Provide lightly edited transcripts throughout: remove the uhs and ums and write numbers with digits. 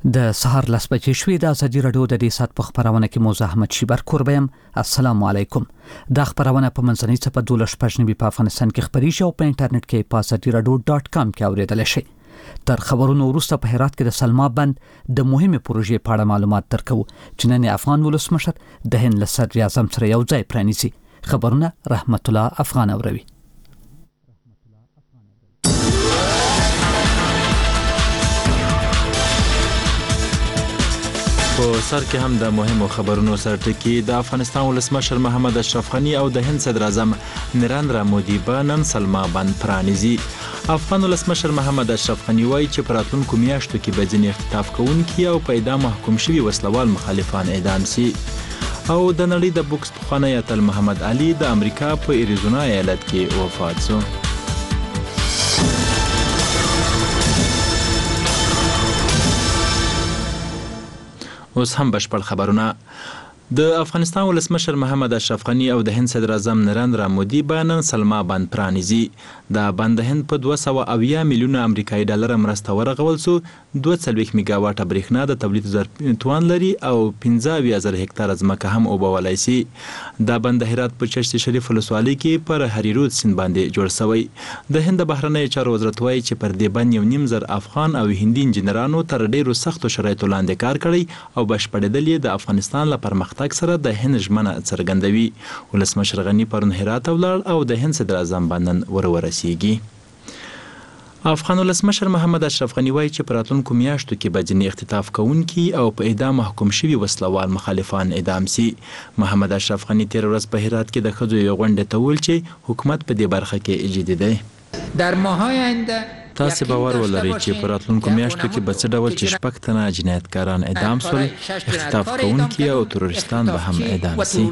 د سهار 10 بجې شوې د ازادي رادیو د دې سات په خبرونه کې موزه احمد شیبر کوربم. السلام علیکم. دا خبرونه په منځنۍ صفه 12 په افغانستان کې خبري شو په انټرنیټ کې په azadiradio.com کې اوریدل شي. تر خبرونو وروسته په هرات کې د سلما بند د مهمه پروژې په اړه معلومات درکو چې نن افغان ولسمشر د هند له صدر اعظم سره یو ځای پرانیزي. خبرونه رحمت الله افغان اوروي. په سر کې هم د مهمو خبرونو سرټکی د افغانستان ولسمشر محمد اشرف غنی او د هند صدر اعظم نریندرا مودي به نن سلما بند پرانیزي. افغان ولسمشر محمد اشرف غنی وایي چې په راتلونکو میاشتو کې به ځینې اختطاف کوونکي او په اعدام محکوم شوي وسلوال مخالفان اعدام شي. او د نړۍ د بوکس پخوانی اتل محمد علي د امریکا په اریزونا ایالت کې وفات شو. اوس هم بشپړ خبرونه. د افغانستان ولسمشر محمد اشرف غنی او د هند صدر اعظم نریندرا مودي به نن سلما بند پرانیزي. دا بند د هند په 280 میلیونه امریکایي ډالر مرسته ورغول سو 240 میگا واټه برېښنا د تولید توان لري او 15000 هکتار ځمکه هم اوبولای شي. دا بند د هرات په چشت شریف ولسوالۍ کې پر هریرود سیند باندې جوړ شوی. د هند بهرنی چارو وزارت وایي چې پر دې بند 1.5 افغان او هندي انجنیرانو تر ډیرو سختو شرایطو لاندې کار کړی او بشپړېدل یې د افغانستان لپاره پرمختګ سره د هند ژمنه څرګندوي. ولسمشر غنی پرون هرات ولاړ او د هند صدر اعظم باندې ورسیږي. افغان ولسمشر محمد اشرف غنی وایي چې په راتلونکو میاشتو کې به ځینې اختطاف کوونکي او په اعدام محکوم شوي وسلوال مخالفان اعدام شي. محمد اشرف غنی تیر ورځ په هرات کې د ښځو یو غونډه ته وویل چې حکومت په دې برخه کې جدي دی. در ماه‌های آینده تاسو باور ولرئ چې په راتلونکو میاشتو کې به څه ډول چې شپږ تنه جنایتکاران اعدام شول، اختطاف کوونکي او تروریستان به هم اعدام شي.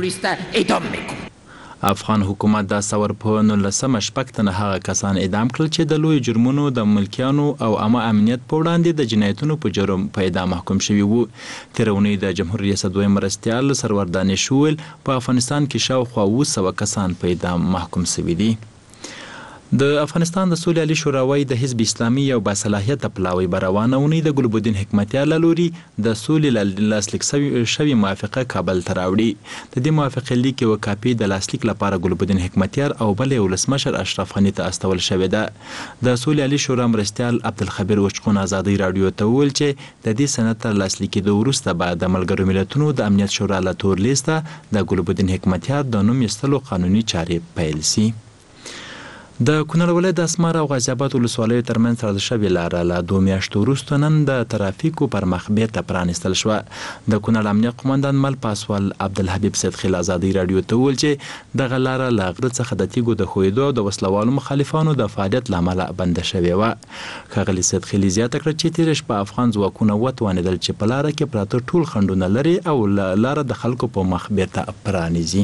افغان حکومت دا ثور په 19 شپږ تنه هغه کسان اعدام کړل چې د لوی جرمونو د ملکیانو او عامه امنیت په وړاندې د جنایتونو په جرم په اعدام محکوم شوي وو. تېره اونۍ د جمهور ریاست دویم مرستیال سرور دانش وویل په افغانستان کې شاوخوا 200 کسان په اعدام محکوم شوي دي. د افغانستان د سولې عالی شوراوی د حزب اسلامي یو باصلاحیته پلاوی روانه اونۍ د ګلبدین حکمتیار له لوري د سولې لاسلیک شوی موافقه کابل ته راوړي. د دې موافقې لیک یو کاپي د لاسلیک لپاره ګلبدین حکمتیار او بل ولسمشر اشرف غنی ته استول شوې ده. د سولې عالی شورا مرستیال عبدالخبیر وچقون ازادي رادیو ته وویل چې د دې سند تر لاسلیک وروسته به د ملګرو ملتونو د امنیت شورا له تور لیسته د ګلبدین حکمتیار د نوم ایستلو قانوني چارې پیل شي. د کونړ ولایت د اسمار او غازي آباد ولسوالیو ترمنځ تړل شوې لاره له 2 میاشتو وروسته نن د ترافیکو پر مخ بیرته پرانیستل شوه. د کونړ امنیه قومندان مل پاسوال عبدالحبیب سیدخیل ازادي رادیو ته وویل چې دغه لاره له غره څخه د تیږو د ښویېدو او د وسلوالو مخالفانو د فعالیت له امله بنده شوې وه. ښاغلي سیدخیل زیاته کړه چې تېره شپه افغان ځواکونه وتوانېدل چې په لاره کې پراته ټول خنډونه لري او لاره د خلکو په مخ بیرته پرانیزي.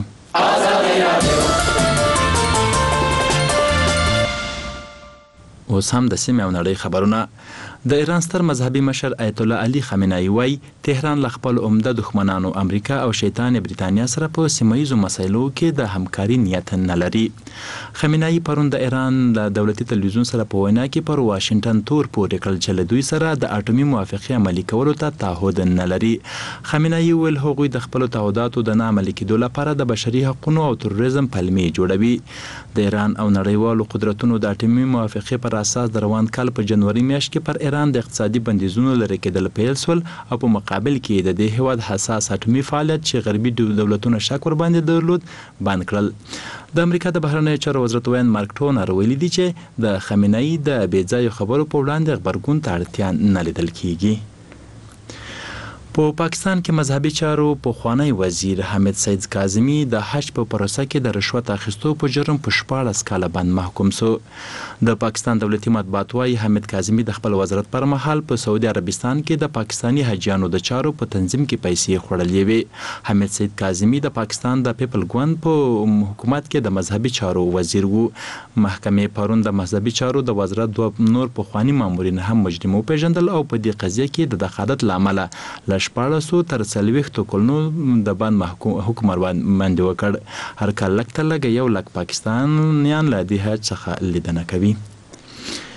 اوس هم د سیمې او نړۍ خبرونه. د ایران ستر مذهبي مشر آیت الله علي خامنه‌ای وایي تهران له خپل عمده دښمنانو امریکا او شیطان بریتانیا سره په سیمه‌ییزو مسایلو کې د همکاري نیت نه لري. خامنه‌ای پرون د ایران د دولتي تلویزیون سره په وینا کې پر واشنگټن تور پورې کړل چې له دوی سره د اټومي موافقې عملي کولو ته تعهد نه لري. خامنه‌ای ویل هغوی د خپل تعهداتو د نه عملي کېدو لپاره د بشري حقوقو او تروریزم پلمې جوړوي. د ایران او نړیوالو قدرتونو د اټومي موافقې پر اساس د روان کال په جنوري میاشت کې پر ایران د اقتصادي بندیزونو لرې کېدل پیل شول او په مقابل کې د دې هیواد حساس اټومي فعالیت چې غربي دولتونو شک ور باندې درلود بند کړل. د امریکا د بهرنیو چارو وزارت وین مارک ټونر ویلي دی چې د خامنه‌ای د بې ځایه خبرو په وړاندې غبرګون ته اړتیا نه لیدل کیږي. په پاکستان کې مذهبي چارو پخوانی وزیر حامد سید کاظمی د حج په پروسه کې د رشوت اخیستو په جرم په 14 کاله باندې محکوم شو. د پاکستان دولتي مطبوعات وايي حامد کاظمی د خپل وزارت پر مهال په سعودي عربستان کې د پاکستانی حجیانو د چارو په تنظیم کې پیسې خوړلې وي. حامد سید کاظمی د پاکستان د پیپل ګوند په حکومت کې د مذهبي چارو وزیر وو. محکمې پرون د مذهبي چارو د وزارت دوه نور پخوانی مامورین هم مجرم وپېژندل او په دې قضیه کې د دخالت لامل له 1400 تر 40 کلونو د باندې حکم باندې وکړ. هر کال لږ 1 لک پاکستانیان له دې حج څخه لیدنه کوي.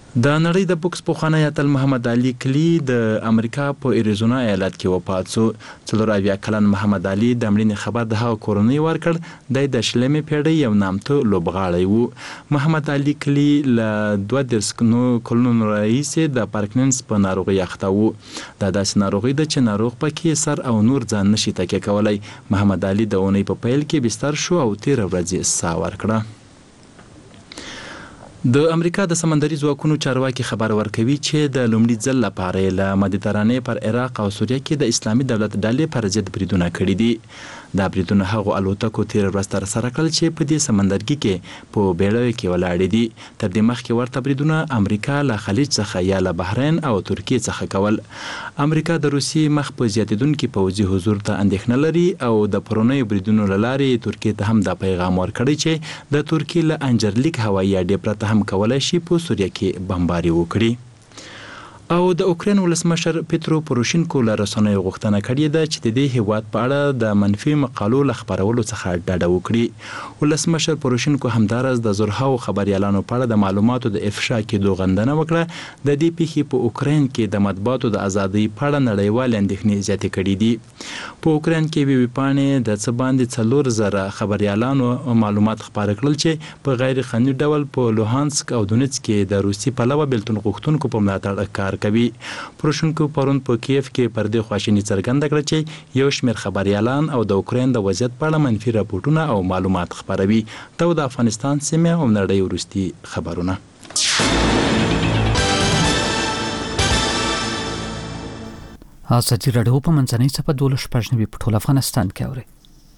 د نړۍ د بوکس پوخانی اتل محمد علي کلی د امریکا په اریزونا ایالت کې وفات شو. 44 کلن محمد علي د مړینې خبر د هغه کورنۍ ورکړ. د شلمې پیړۍ یو نامتو لوبغاړی وو. محمد علي کلی له 32 کلونو راهیسې د پارکنسن په ناروغۍ اخته وو. دا داسې ناروغي ده چې ناروغ پکې سر او نور ځان نشي تکیه کولای. محمد علي د اونۍ په پیل کې بستر شو او 13 ورځې ساه ورکړه. د امریکا د سمندري ځواکونو چارواکي خبر ورکوي چې د لومړي ځل لپاره له مدیترانې پر عراق او سوریه کې د اسلامي دولت ډلې پر ضد بریدونه کړي دي. دا بریدونه هغو الوتکو تیر ورځ ترسره کړل چې په دې سمندرګي کې په بیړیو کې ولاړې دي. تر دې مخکې ورته بریدونه امریکا له خلیج څخه یا له بحرین او ترکیې څخه کول. امریکا د روسیې مخ په زیاتېدونکي پوځي حضور ته اندېښنه لري او د پرونیو بریدونو له لارې ترکیې ته هم دا پیغام ورکړی چې د ترکیې له انجرلیک هوایي اډې پرته هم کولای شي په سوریه کې بمباري وکړي. او د اوکراین ولسمشر پیترو پوروشینکو له رسنیو غوښتنه کړې ده چې د دې هیواد په اړه د منفي مقالو له خپرولو څخه ډډه وکړي. ولسمشر پوروشینکو همدارس د زرهاو خبريالانو په اړه د معلوماتو د افشا کېدو غندنه وکړه. د دې پیښې په اوکراین کې د مطبوعاتو د ازادۍ په اړه نړیوال اندېښنې زیاتې کړې دي. په اوکراین کې وی پاڼې د څه باندې 4000 خبريالانو معلومات خپاره کړل چې په غیر قانوني ډول په لوهانسک او دونیتسک کې د روسي پلوه بېلتون غوښتونکو په ملاتړ کار کوي. پروشینکو پرون په کیف کې پر دې خواشیني څرګنده کړه چې یو شمېر خبريالان او د اوکراین د وضعیت په اړه منفي راپورټونه او معلومات خپروي. دا د افغانستان سیمه او نړۍ وروستي خبرونه. ازادي راډیو په منځنۍ صفحه 12 په ټول افغانستان کې اوري.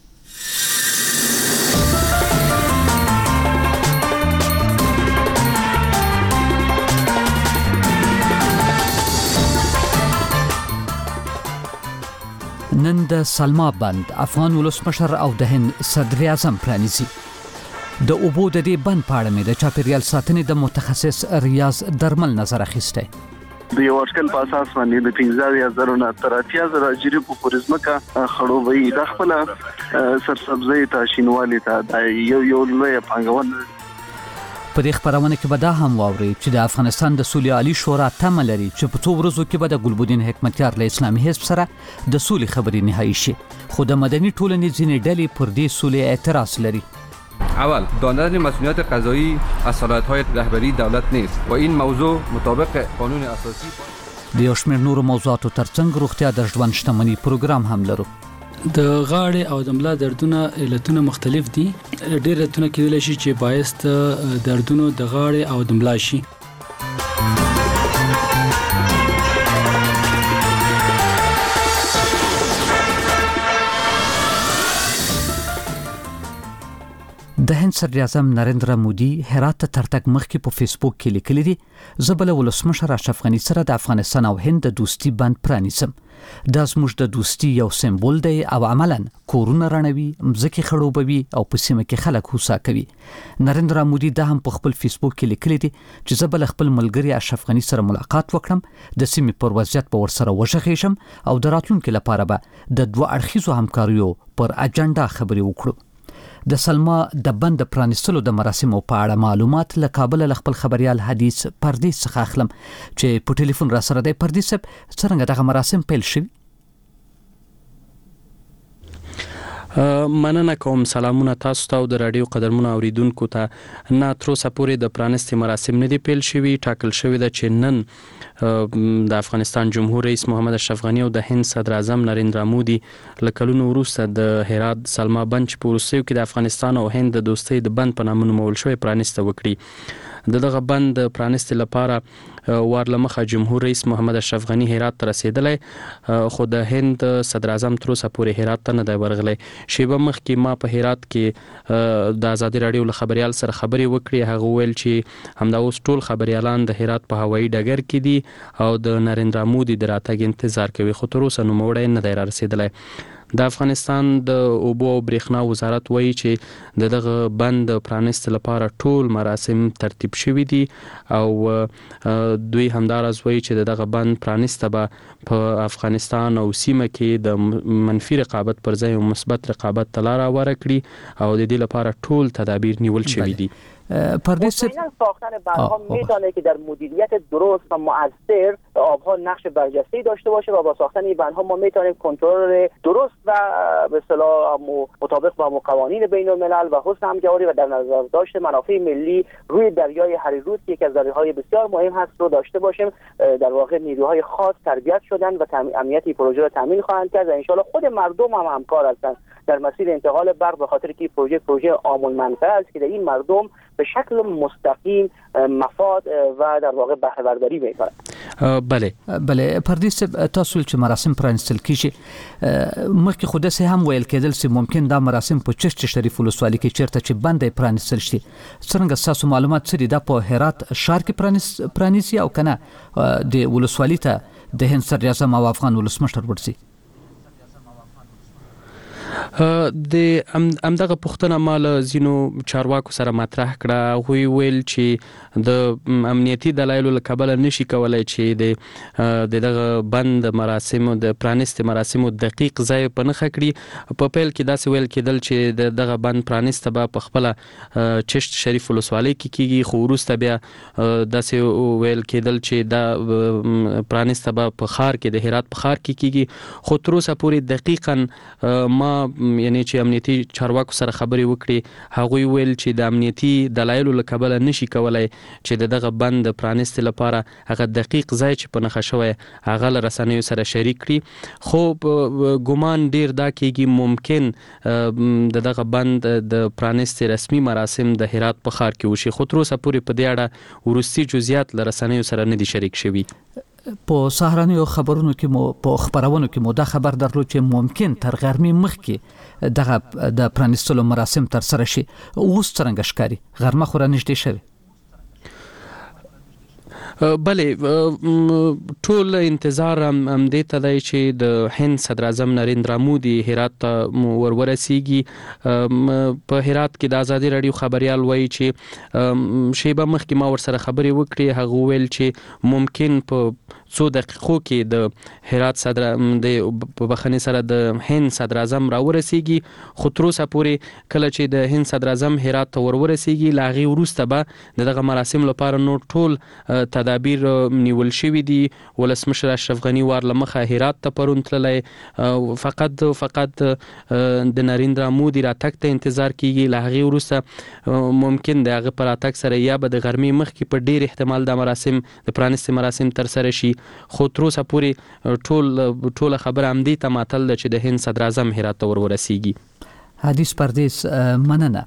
نن د سلما بند افغان ولسمشر او د هند صدر اعظم پرانیزي. د اوبو د دې بند په اړه مې د چاپیریال ساتنې د متخصص ریاض درمل نظر اخیسته. د یو اټکل په اساس باندې د 15000 نه تر 80000 اجری په پوریزمکا خړوبوي د خپل سرسبزي ته شینوالي ته یو لوی پنګون. په دې خبرونه کې به دا هم واوري چې د افغانستان د سولې عالی شورا تمه لري چې په څو ورځو کې به د ګلبدین حکمتیار له اسلامي حزب سره د سولې خبرې نهایی شي. خو د مدني ټولنې ځینې ډلې پر دې سولې اعتراض لري. اول دادن مسئولیت قضایی از صلاحیت‌های رهبری دولت نیست و این موضوع مطابق قانون اساسی. د یو شمېر نورو موضوعاتو ترڅنګ روغتیا د ژوند شتمنۍ پروګرام هم لرو. د غاړې او د ملا دردونه علتونه مختلف دي. ډېر علتونه کېدای شي چې باعث د دردونو د غاړې او د ملا شي. د هند صدر اعظم نریندرا مودي هرات ته ترتګ مخکې په فیسبوک کې لیکلي دي زه بل ولسمشر اشرف غني سره د افغانستان او هند د دوستي بند پرانیزم. دا زموږ د دوستي یو سمبول دی او عملاً کورونه رڼوي، مځکې خړوبوي او په سیمه کې خلک هوسا کوي. نریندرا مودي دا هم په خپل فیسبوک کې لیکلي دي چې زه بل خپل ملګری اشرف غني سره ملاقات وکړم، د سیمې پر وضعیت په ورسره وشخېشم او د راتلونکو لپاره به د دوه اړخیزو همکاریو پر اجنډا خبرې وکړو. د سلما د بند پرانیستلو د مراسمو په اړه معلومات له کابل له خپل خبريال حدیث پردیس څخه اخلم چې په ټلیفون را سره دی. پردیس څنګه دغه مراسم پیل شوي؟ مننه کوم. سلامونه تاسو ته او د رادیو قدرمنو اوریدونکو ته. نه تر اوسه پورې د پرانستي مراسم نه دي پیل شوي. ټاکل شوی ده چې نن د افغانستان جمهور رئیس محمد اشرف غني او د هند صدر اعظم نریندرا مودي له کلونو وروسته د هرات سلما بند په وروستیو کې د افغانستان او هند د دوستۍ د بند په نامه نومول شوی پرانسته وکړي. دغه بند پرانستي لپاره وارلمخه جمهور رئیس محمد اشرف غني هرات ته رسیدلی، خو د هند صدر اعظم تر اوسه پورې هرات ته نه دی ورغلی. شیبه مخکې ما په هرات کې د ازادي راډیو له خبريال سره خبرې وکړې. هغه ویل چې همدا اوس ټول خبريالان د هرات په هوایي ډګر کې دي او د نریندرا مودي د راتګ انتظار کوي، خو تر اوسه نوموړی نه دی را رسیدلی. د افغانستان د اوبو او برېښنا وزارت وایي چې دغه بند پرانست لپاره ټول مراسم ترتیب شوي دي او دوی همداراز وایي چې دغه بند پرانسته به په افغانستان او سیمه کې د منفي رقابت پر ځای مثبت رقابت ته لار هواره کړي او د دې لپاره ټول تدابیر نیول شوي دي. پردیس ساختن بندها میتونه که در مدیریت درست و مؤثر آبها نقش برجسته‌ای داشته باشه و با ساختن این بندها ما میتونیم کنترل درست و به اصطلاح مطابق با قوانین بین‌الملل و حسن همجواری و در نظر داشت منافع ملی روی دریای هریرود که یکی از دریاهای بسیار مهم هست رو داشته باشیم. در واقع نیروهای خاص تربیت شدن و امنیت این پروژه رو تامین خواهند کرد و ان شاءالله خود مردم هم همکار هستند در مسیر انتقال برق، به خاطر که پروژه عام المنفعه است که در این مردم به شکل مستقیم مفاد و در واقع بهره برداری میکنه. بله پردیس تاسو چې مراسم پرانستل کیږي مخکې خو داسې هم ویل کېدل چې ممکن دا مراسم په چشت شریف ولسوالۍ کې چیرته چې بندې پرانستل شي. څنګه تاسو معلومات څه دي دا په هرات ښار کې پرانیسي او کنه د ولسوالۍ ته د هند صدر اعظم او افغان ولسمشر ورسي؟ د امدغه پښتنه مال زینو چارواکو سره مطرح کړه. غوي ویل چې د امنیتي دلایلو لکبل نشي کولای چې د دغه بند مراسم د پرانست مراسم دقیق ځای په نخ کړي. په پیل کې داسې ویل کېدل چې دغه بند پرانست به په خپل چشت شریف ولسوالۍ کې کیږي، خو وروسته بیا داسې ویل کېدل چې دا پرانست به په خار کې د هرات په خار کې کیږي. خو تر اوسه پورې دقیقاً ما یعنی چې امنیتي چارواکو سره خبرې وکړي، هغوی ویل چې د امنیتي دلایلو له کبله نشي کولای چې دغه بند پرانست لپاره هغه دقیق ځای چې په نښه شوی هغه له رسنیو سره شریک کړي. خو ګومان ډیر دا کېږي ممکن دغه بند د پرانست رسمي مراسم د هرات په ښار کې وشي، خو تر اوسه پورې په دې اړه وروستي جزئیات له رسنیو سره نه دي شریک شوي. په سهارنیو خبرونو کې مو په خبرونو کې مو دا خبر درلود چې ممکن تر غرمې مخکې دغه د پرانستلو مراسم تر سره شي. اوس څنګه ښکاري؟ غرمه خو را نږدې شوې. بله ټول انتظار هم دې ته دی چې د هند صدر اعظم نریندرا مودي هرات ته ورسیږي. په هرات کې د ازادي رادیو خبريال وایي چې شیبه مخکې ما ورسره خبرې وکړې، هغه ویل چې ممکن په څو دقیقو کې د هرات صدر د په بخنې سره د هند صدر اعظم را ورسیږي. خو تر اوسه پورې کله چې د هند صدر اعظم هرات ته ورسیږي لا غي وروسته به دغه مراسم لپاره نور ټول تدابیر نیول شوی دي. ولسمشر اشرف غنی وار لمخه هرات ته پرون تللی، فقط د نریندرا مودي راتګ ته انتظار کیږي. لا غي وروسته ممکن د هغه پر راتګ سره یا به د غرمې مخکې په ډیر احتمال د مراسم د پرانست مراسم تر سره شي. خو تر اوسه پورې ټول خبر هم دي ته ماتل چې د هند صدر اعظم هرات ته ورسیږي. حدیث پردیس مننه.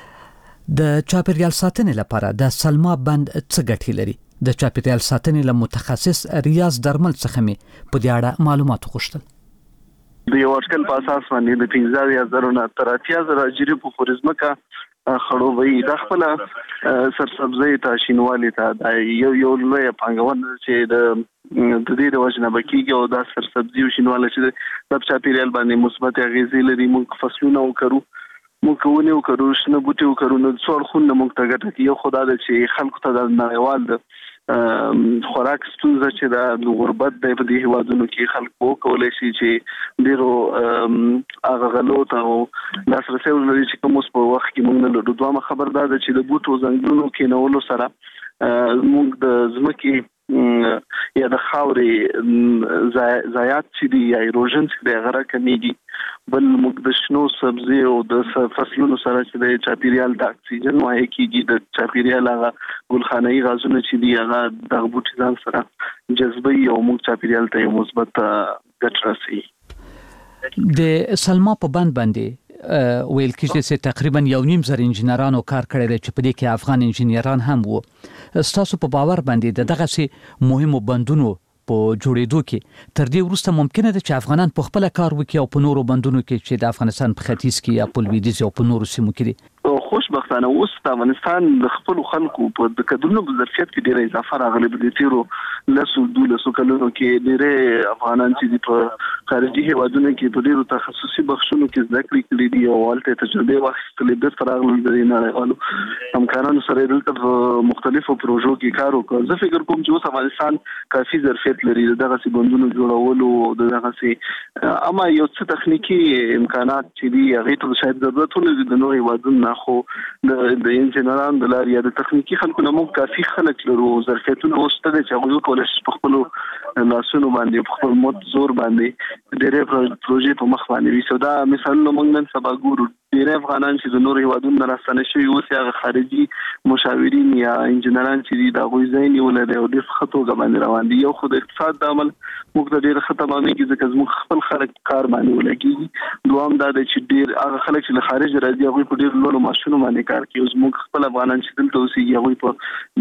د چاپیریال ساتنې لپاره د سلما بند څه ګټې لري؟ د چاپیریال ساتنې له متخصص ریاض درمل څخه می په دې اړه معلومات غوښتل. د یو اټکل په اساس باندې د 15000 نه تر 80000 اجری په خورزمکه خړوبې د خپل سرسبزي ته شینوالي ته یو لوی پنګون چې د دې د وجنه بکیږي او د سرسبزي او شینواله چې د چاپیریال باندې مثبت اغیزې لري. موږ فصلونه وکړو، موږ کوونه وکړو، شنه بوټي وکړو، نو څور خون موږ ته ګټه کوي. خدا دې چې خلکو ته د نړیوال خوراک ستونزه چې د غربت د دې هوادونو کې خلکو کولای شي چې ډیرو هغه غلوت او لاسرسي ولري چې کوم اوس په وخت کې موږ له دوه خبردار ده چې د بوټو زنګونو کې نولو سره موږ د ځمکې یا د خاورې ضایعات چې دی یا ایروژن چې دی هغه کمیږي. بل موږ د شنو سبزي او د فصلونو سره چې د چاپیریال د اکسیجن وایي کېږي، د چاپیریال هغه ګلخانه‌ای غازونه چې دی هغه د بوټي ځان سره جذبي او موږ چاپیریال ته مثبت ګټه رسوي. د سلما په بند باندې ویل کېږي چې تقریبا 1.5 انجنیرانو کار کړی دی چې په دې کې افغان انجنیران هم وو. ستاسو په باور باندې دغه سي مهمو بندونو په جوړېدو کې تر دې وروسته ممکنه ده چې افغانان په خپل کار وکړي او په نورو بندونو کې چې د افغانستان په ختیځ کې یا په لویدیځ او په نورو سیمو کې دي؟ خوشبختانه اوس د افغانستان د خپل خلکو په د کډونو په ظرفیت کې ډېر اضافه راغلی. په دې تیرو لسو کلونو کې ډېر افغانان چې په خارجي هیوادونو کې په ډیرو تخصصي بخښونو کې زده کړې کړې دي او ولته تجربه واخیستلې د فراغلو د نړیوالو همکارانو سره د مختلفو پروژو کې کار وکړ. زه فکر کوم چې اوس افغانستان کافي ظرفیت لري دغه څه بندونو جوړولو دغه څه اما یو څه تخنیکی امکانات چې دی هغه ته شاید ضرورت ولري د نوې هیوادونو نه خو د انجنیرانو د لارې د تخنیکی خلکو نه موږ کافي خلک لرو ظرفیتونه اوس ته چې هغه کولای شي په خپل لاسونو باندې په خپل موت زور باندې ډېرې پروژې په مخ باندې وي. دا مثالونه موږ نن سبا ګورو ډېر افغانان چې د نور هیوادونو نه راستنه شوي اوس هغه خارجي مشاورین یا انجنیران چې دي د هغوی ځای نیولی دی او ډېر ښه توګه باندې روان دي. یو خو د اقتصاد د عمل موږ ته ډېر ښه تمامېږي ځکه زموږ خپل خلک کار باندې ولګېږي. دوام دا دی چې ډېر هغه خلک چې له خارج راځي هغوی په ډېر لوړو معاشونو باندې کار کوي. اوس موږ خپل افغانان چې دلته اوسېږي هغوی په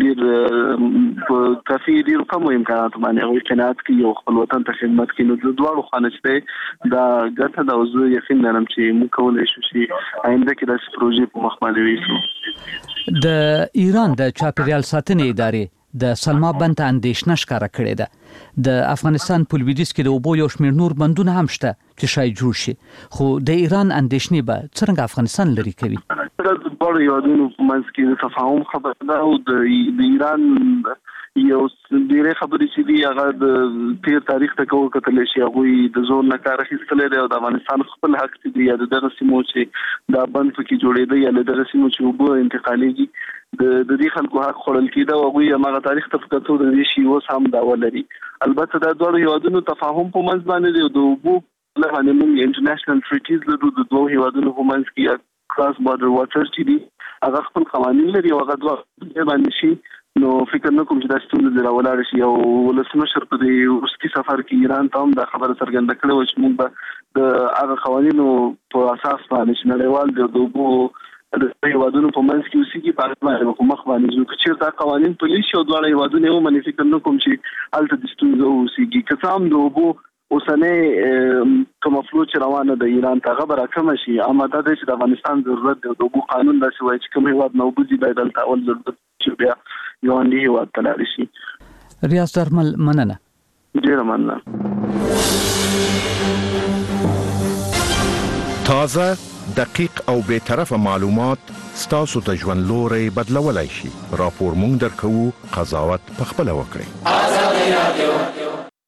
ډېر کافي ډېرو کمو امکاناتو باندې هغوی قناعت کوي او خپل وطن ته خدمت کوي. نو د دواړو خوا نه چې دی دا ګټه ده او زه یقین لرم چې موږ کولی شو چې آینده کې داسې پروژې په مخ باندې ویسو. د ایران د چاپیریال ساتنې ادارې د سلما بند ته اندېښنه ښکاره کړې ده. د افغانستان په لویدیځ کې د اوبو یو شمېر نور بندونه هم شته چې شاید جوړ شي خو د ایران اندېښنې به څرنګه افغانستان لري کوي. د بړ یادونو په منځ کې د تفاهم خبره ده او د ایران یو ډېرې خبرې چې دي هغه د تیر تاریخ ته کتلی شي هغوی د زور نه کار اخیستلی دی او د افغانستان خپل حق چې دی یا د دغه سیمو چې دا بند پکې جوړېده یا له دغه سیمو چې اوبه انتقالېږي د دې خلکو حق خوړل کېده او هغوی هماغه تاریخ ته په کتو د دې شي اوس هم دعوه لري. البته دا دواړو هیوادونو تفاهم په منځ باندې دی او د اوبو باندې موږ انټرنیشنل ټریټیز لرو د دوه هیوادونو په منځ کې کراس بارډر واټر چې دي هغه خپل قوانین لري او هغه دوه باندې شي. نو فکر نه کوم چې دا ستونزه د راولاړ شي او ولسمشر په دې وروستي سفر کې ایران ته هم دا خبره څرګنده کړې وه چې موږ به د هغه قوانینو په اساس باندې چې نړیوال د اوبو د هیوادونو په منځ کې اوسېږي په هغه باندې په مخ باندې ځو. که چېرته قوانین پلي شي او دواړه هیوادونه یې ومني فکر نه کوم چې هلته د ستونزه اوسېږي. که څه هم د اوبو اوسنۍ کومه فلو چې روانه ده ایران ته هغه به راکمه شي اما دا دی چې د افغانستان ضرورت دی د اوبو قانون داسې وایي چې کوم هیواد نه اوبه ځي باید هلته اول ضرورت چې بیا ګاونډي هیواد ته لاړ شي. ریاض درمل مننه. ډېره مننه. تازه دقیق او بی‌طرفه معلومات ستاسو ته ژوند لوری بدلولای شي. راپور مونږ درکوو قضاوت پخپله وکړئ.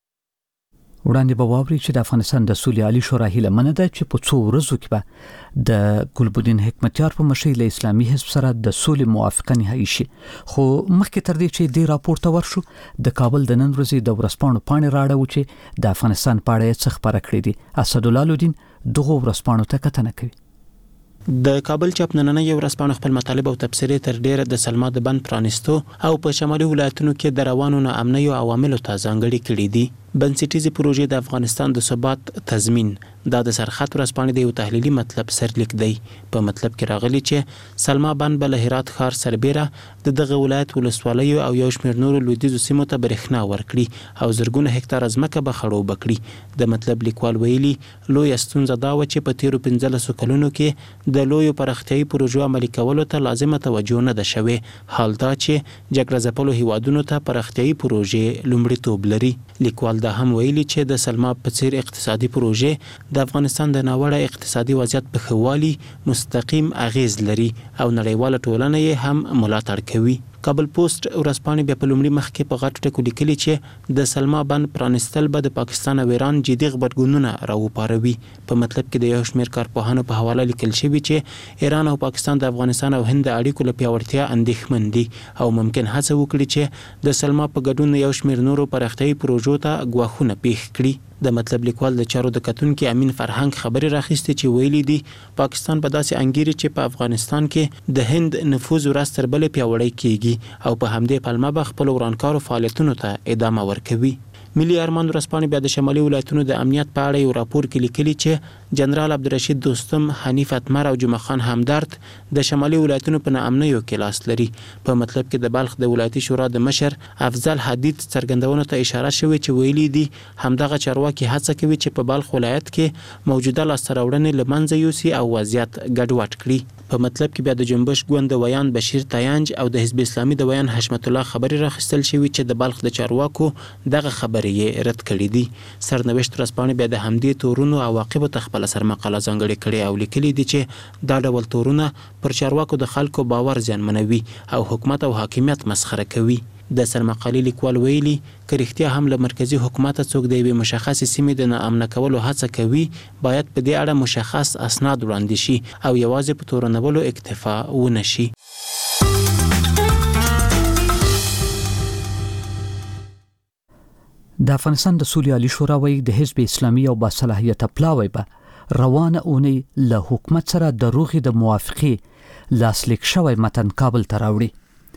وړاندې به واوري چې د افغانستان د سولې عالی شورا هیله منه ده چې په څو ورځو کې به د ګلبدین حکمتیار په مشرۍ له اسلامي حزب سره د سولې موافقه نهایی شي. خو مخکې تر دې چې دې راپور ته ورشو د کابل د نن ورځې د ورځپاڼو پاڼې راړو چې د افغانستان په اړه څه خبره کړې دي. اسدالله الدین دغه ورځپاڼو ته کتنه کوي. د کابل چاپ نننۍ ورځپاڼه خپل مطالب او تبصرې تر ډیره د سلما د بند پرانستو او په شمالي ولایتونو کې د روانو ناامنۍ او عواملو ته ځانګړي کړي دي. بنسټیزي پروژې د افغانستان د ثبات تضمین دا د سرحد ورځپاڼې د یو تحلیلي مطلب سرلیک دی. په مطلب کې راغلي چې سلما بند به له هرات ښار سربیره دغه ولایت ولسوالیو او یو شمېر نورو لویدیځو سیمو ته برېښنا ورکړي او زرګونه هکتاره ځمکه به خړوبه کړي. د مطلب لیکوال ویلي لویه ستونزه دا وه چې په تیرو 15 کلونو کې د لویو پراختیایي پروژو عملي کولو ته لازمه توجه نه ده شوې. حال دا چې جګړه ځپلو هیوادونو ته پراختیایي پروژې لومړیتوب لري. لیکوال دا هم ویلي چې د سلما په څیر اقتصادي پروژې د افغانستان د ناوړه اقتصادي وضعیت په ښه والي مستقیم اغیز لري او نړیواله ټولنه یې هم ملاتړ کوي. کابل پوسټ ورځپاڼې بیا په لومړي مخ کې په غټو ټکو لیکلي چې د سلما بند پرانستل به د پاکستان او ایران جدي غبرګونونه راوپاروي. په مطلب کې د یو شمېر کارپوهانو په حواله لیکل شوي چې ایران او پاکستان د افغانستان او هند د اړیکو له پیاوړتیا اندېښمن دي او ممکن هڅه وکړي چې د سلما په ګډون یو شمېر نورو پراختیایي پروژو ته ګواښونه پیښ کړي. د مطلب لیکوال د چارو د کتونکي امین فرهنګ خبرې راخیستې چې ویلي دي پاکستان په داسې انګیري چې په افغانستان کې د هند نفوذ ورځ تر بلې پیاوړی کیږي او په همدې پلمه به خپل ورانکارو فعالیتونو ته ادامه ورکوي. ملي ارمان ورځپاڼې بیا د شمالي ولایتونو د امنیت په اړه یو راپور کې لیکلي چې جنرال عبدالرشید دوستم، حنیف اتمر او جمعه خان همدرد د شمالي ولایتونو په ناامنیو کې لاس لري. په مطلب کې د بلخ د ولایتي شورا د مشر افضل حدید څرګندونو ته اشاره شوې چې ویلي دي همدغه چارواکي هڅه کوي چې په بلخ ولایت کې موجوده لاسته راوړنې له منځه یوسي او وضعیت ګډوډ کړي. په مطلب کې بیا د جنبش ګوند د ویان بشیر تایانج او د حزب اسلامي د ویان حشمت الله خبري راخستل شوی چې د بلخ د چارواکو دغه خبرې رد کړې دي. سرنوشت ورځپاڼې بیا د همدې تورونو عواقب ته خپل سر مقاله ځانګړې کړې او لیکلي دي چې دا ډول تورونه پر چارواکو د خلکو باور زیانمنوي او حکومت او حاکمیت مسخره کوي. د سرمقالې لیکوال ویلي که رښتیا هم له مرکزی حکومت څوک د یوې مشخصې سیمې د ناامنه کولو هڅه کوي باید په دې اړه مشخص اسناد وړاندې شي او یوازې په تورنولو اکتفا ونه شي. د افغانستان د سولې عالی شورا وایي د حزب اسلامي او باصلاحیته پلاوی به روانه اونۍ له حکومت سره د روغې د موافقې لاسلیک شوی متن کابل ته راوړي.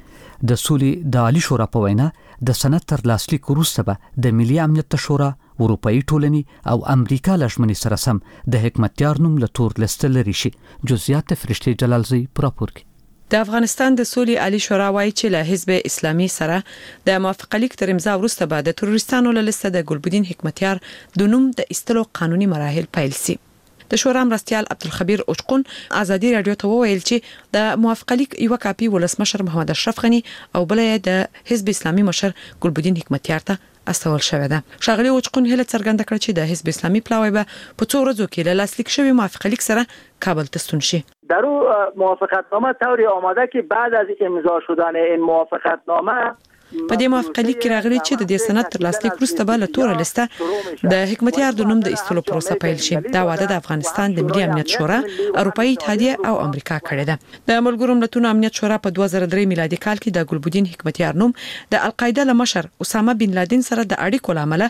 د سولې د عالی شورا په وینا د سند تر لاسلیک وروسته به د ملي امنیت شورا، اروپאי ټولنې او امریکا لژمنې سره سم د حکمتیار نوم له تور لیست لري شي. جزئیات فرشته جلالزی پراپور کی. د افغانستان د سولې عالی شورا وایي چې له حزب اسلامي سره د موافقه لیک تر امضا وروسته به د تروریستانو له لیست د ګلبدین حکمتیار د نوم د ایستلو قانوني مراحل پیل شي. د شورا مرستیال عبدالخبیر اوچقون ازادي رادیو ته وویل چې د موافقه لیک یو کاپی ولسمشر محمد اشرف غنی او بل د حزب اسلامي مشر ګلبدین حکمتیار ته استول شوی ده. ښاغلي اوچقون هله څرګنده کړه چې د حزب اسلامي پلاوی به په څو ورځو کې له لاسلیک شوی موافقه لیک سره کابل ته ستون شي. در موافقتنامه طوری آماده که بعد از امضا شدن این موافقتنامه په دې موافقه لیک کې راغلي چې د دې سند تر لاسلیک وروسته به له تور لیسته د حکمتیار د نوم د ایستلو پروسه پیل شي. دا وعده د افغانستان د ملي امنیت شورا، اروپאי اتحادیه او امریکا کړې ده. د ملګرو ملتونو امنیت شورا په 2003 میلادي کال کې د ګلبدین حکمتیار نوم د القاعده له مشر اسامه بن لادن سره د اړیکو لامل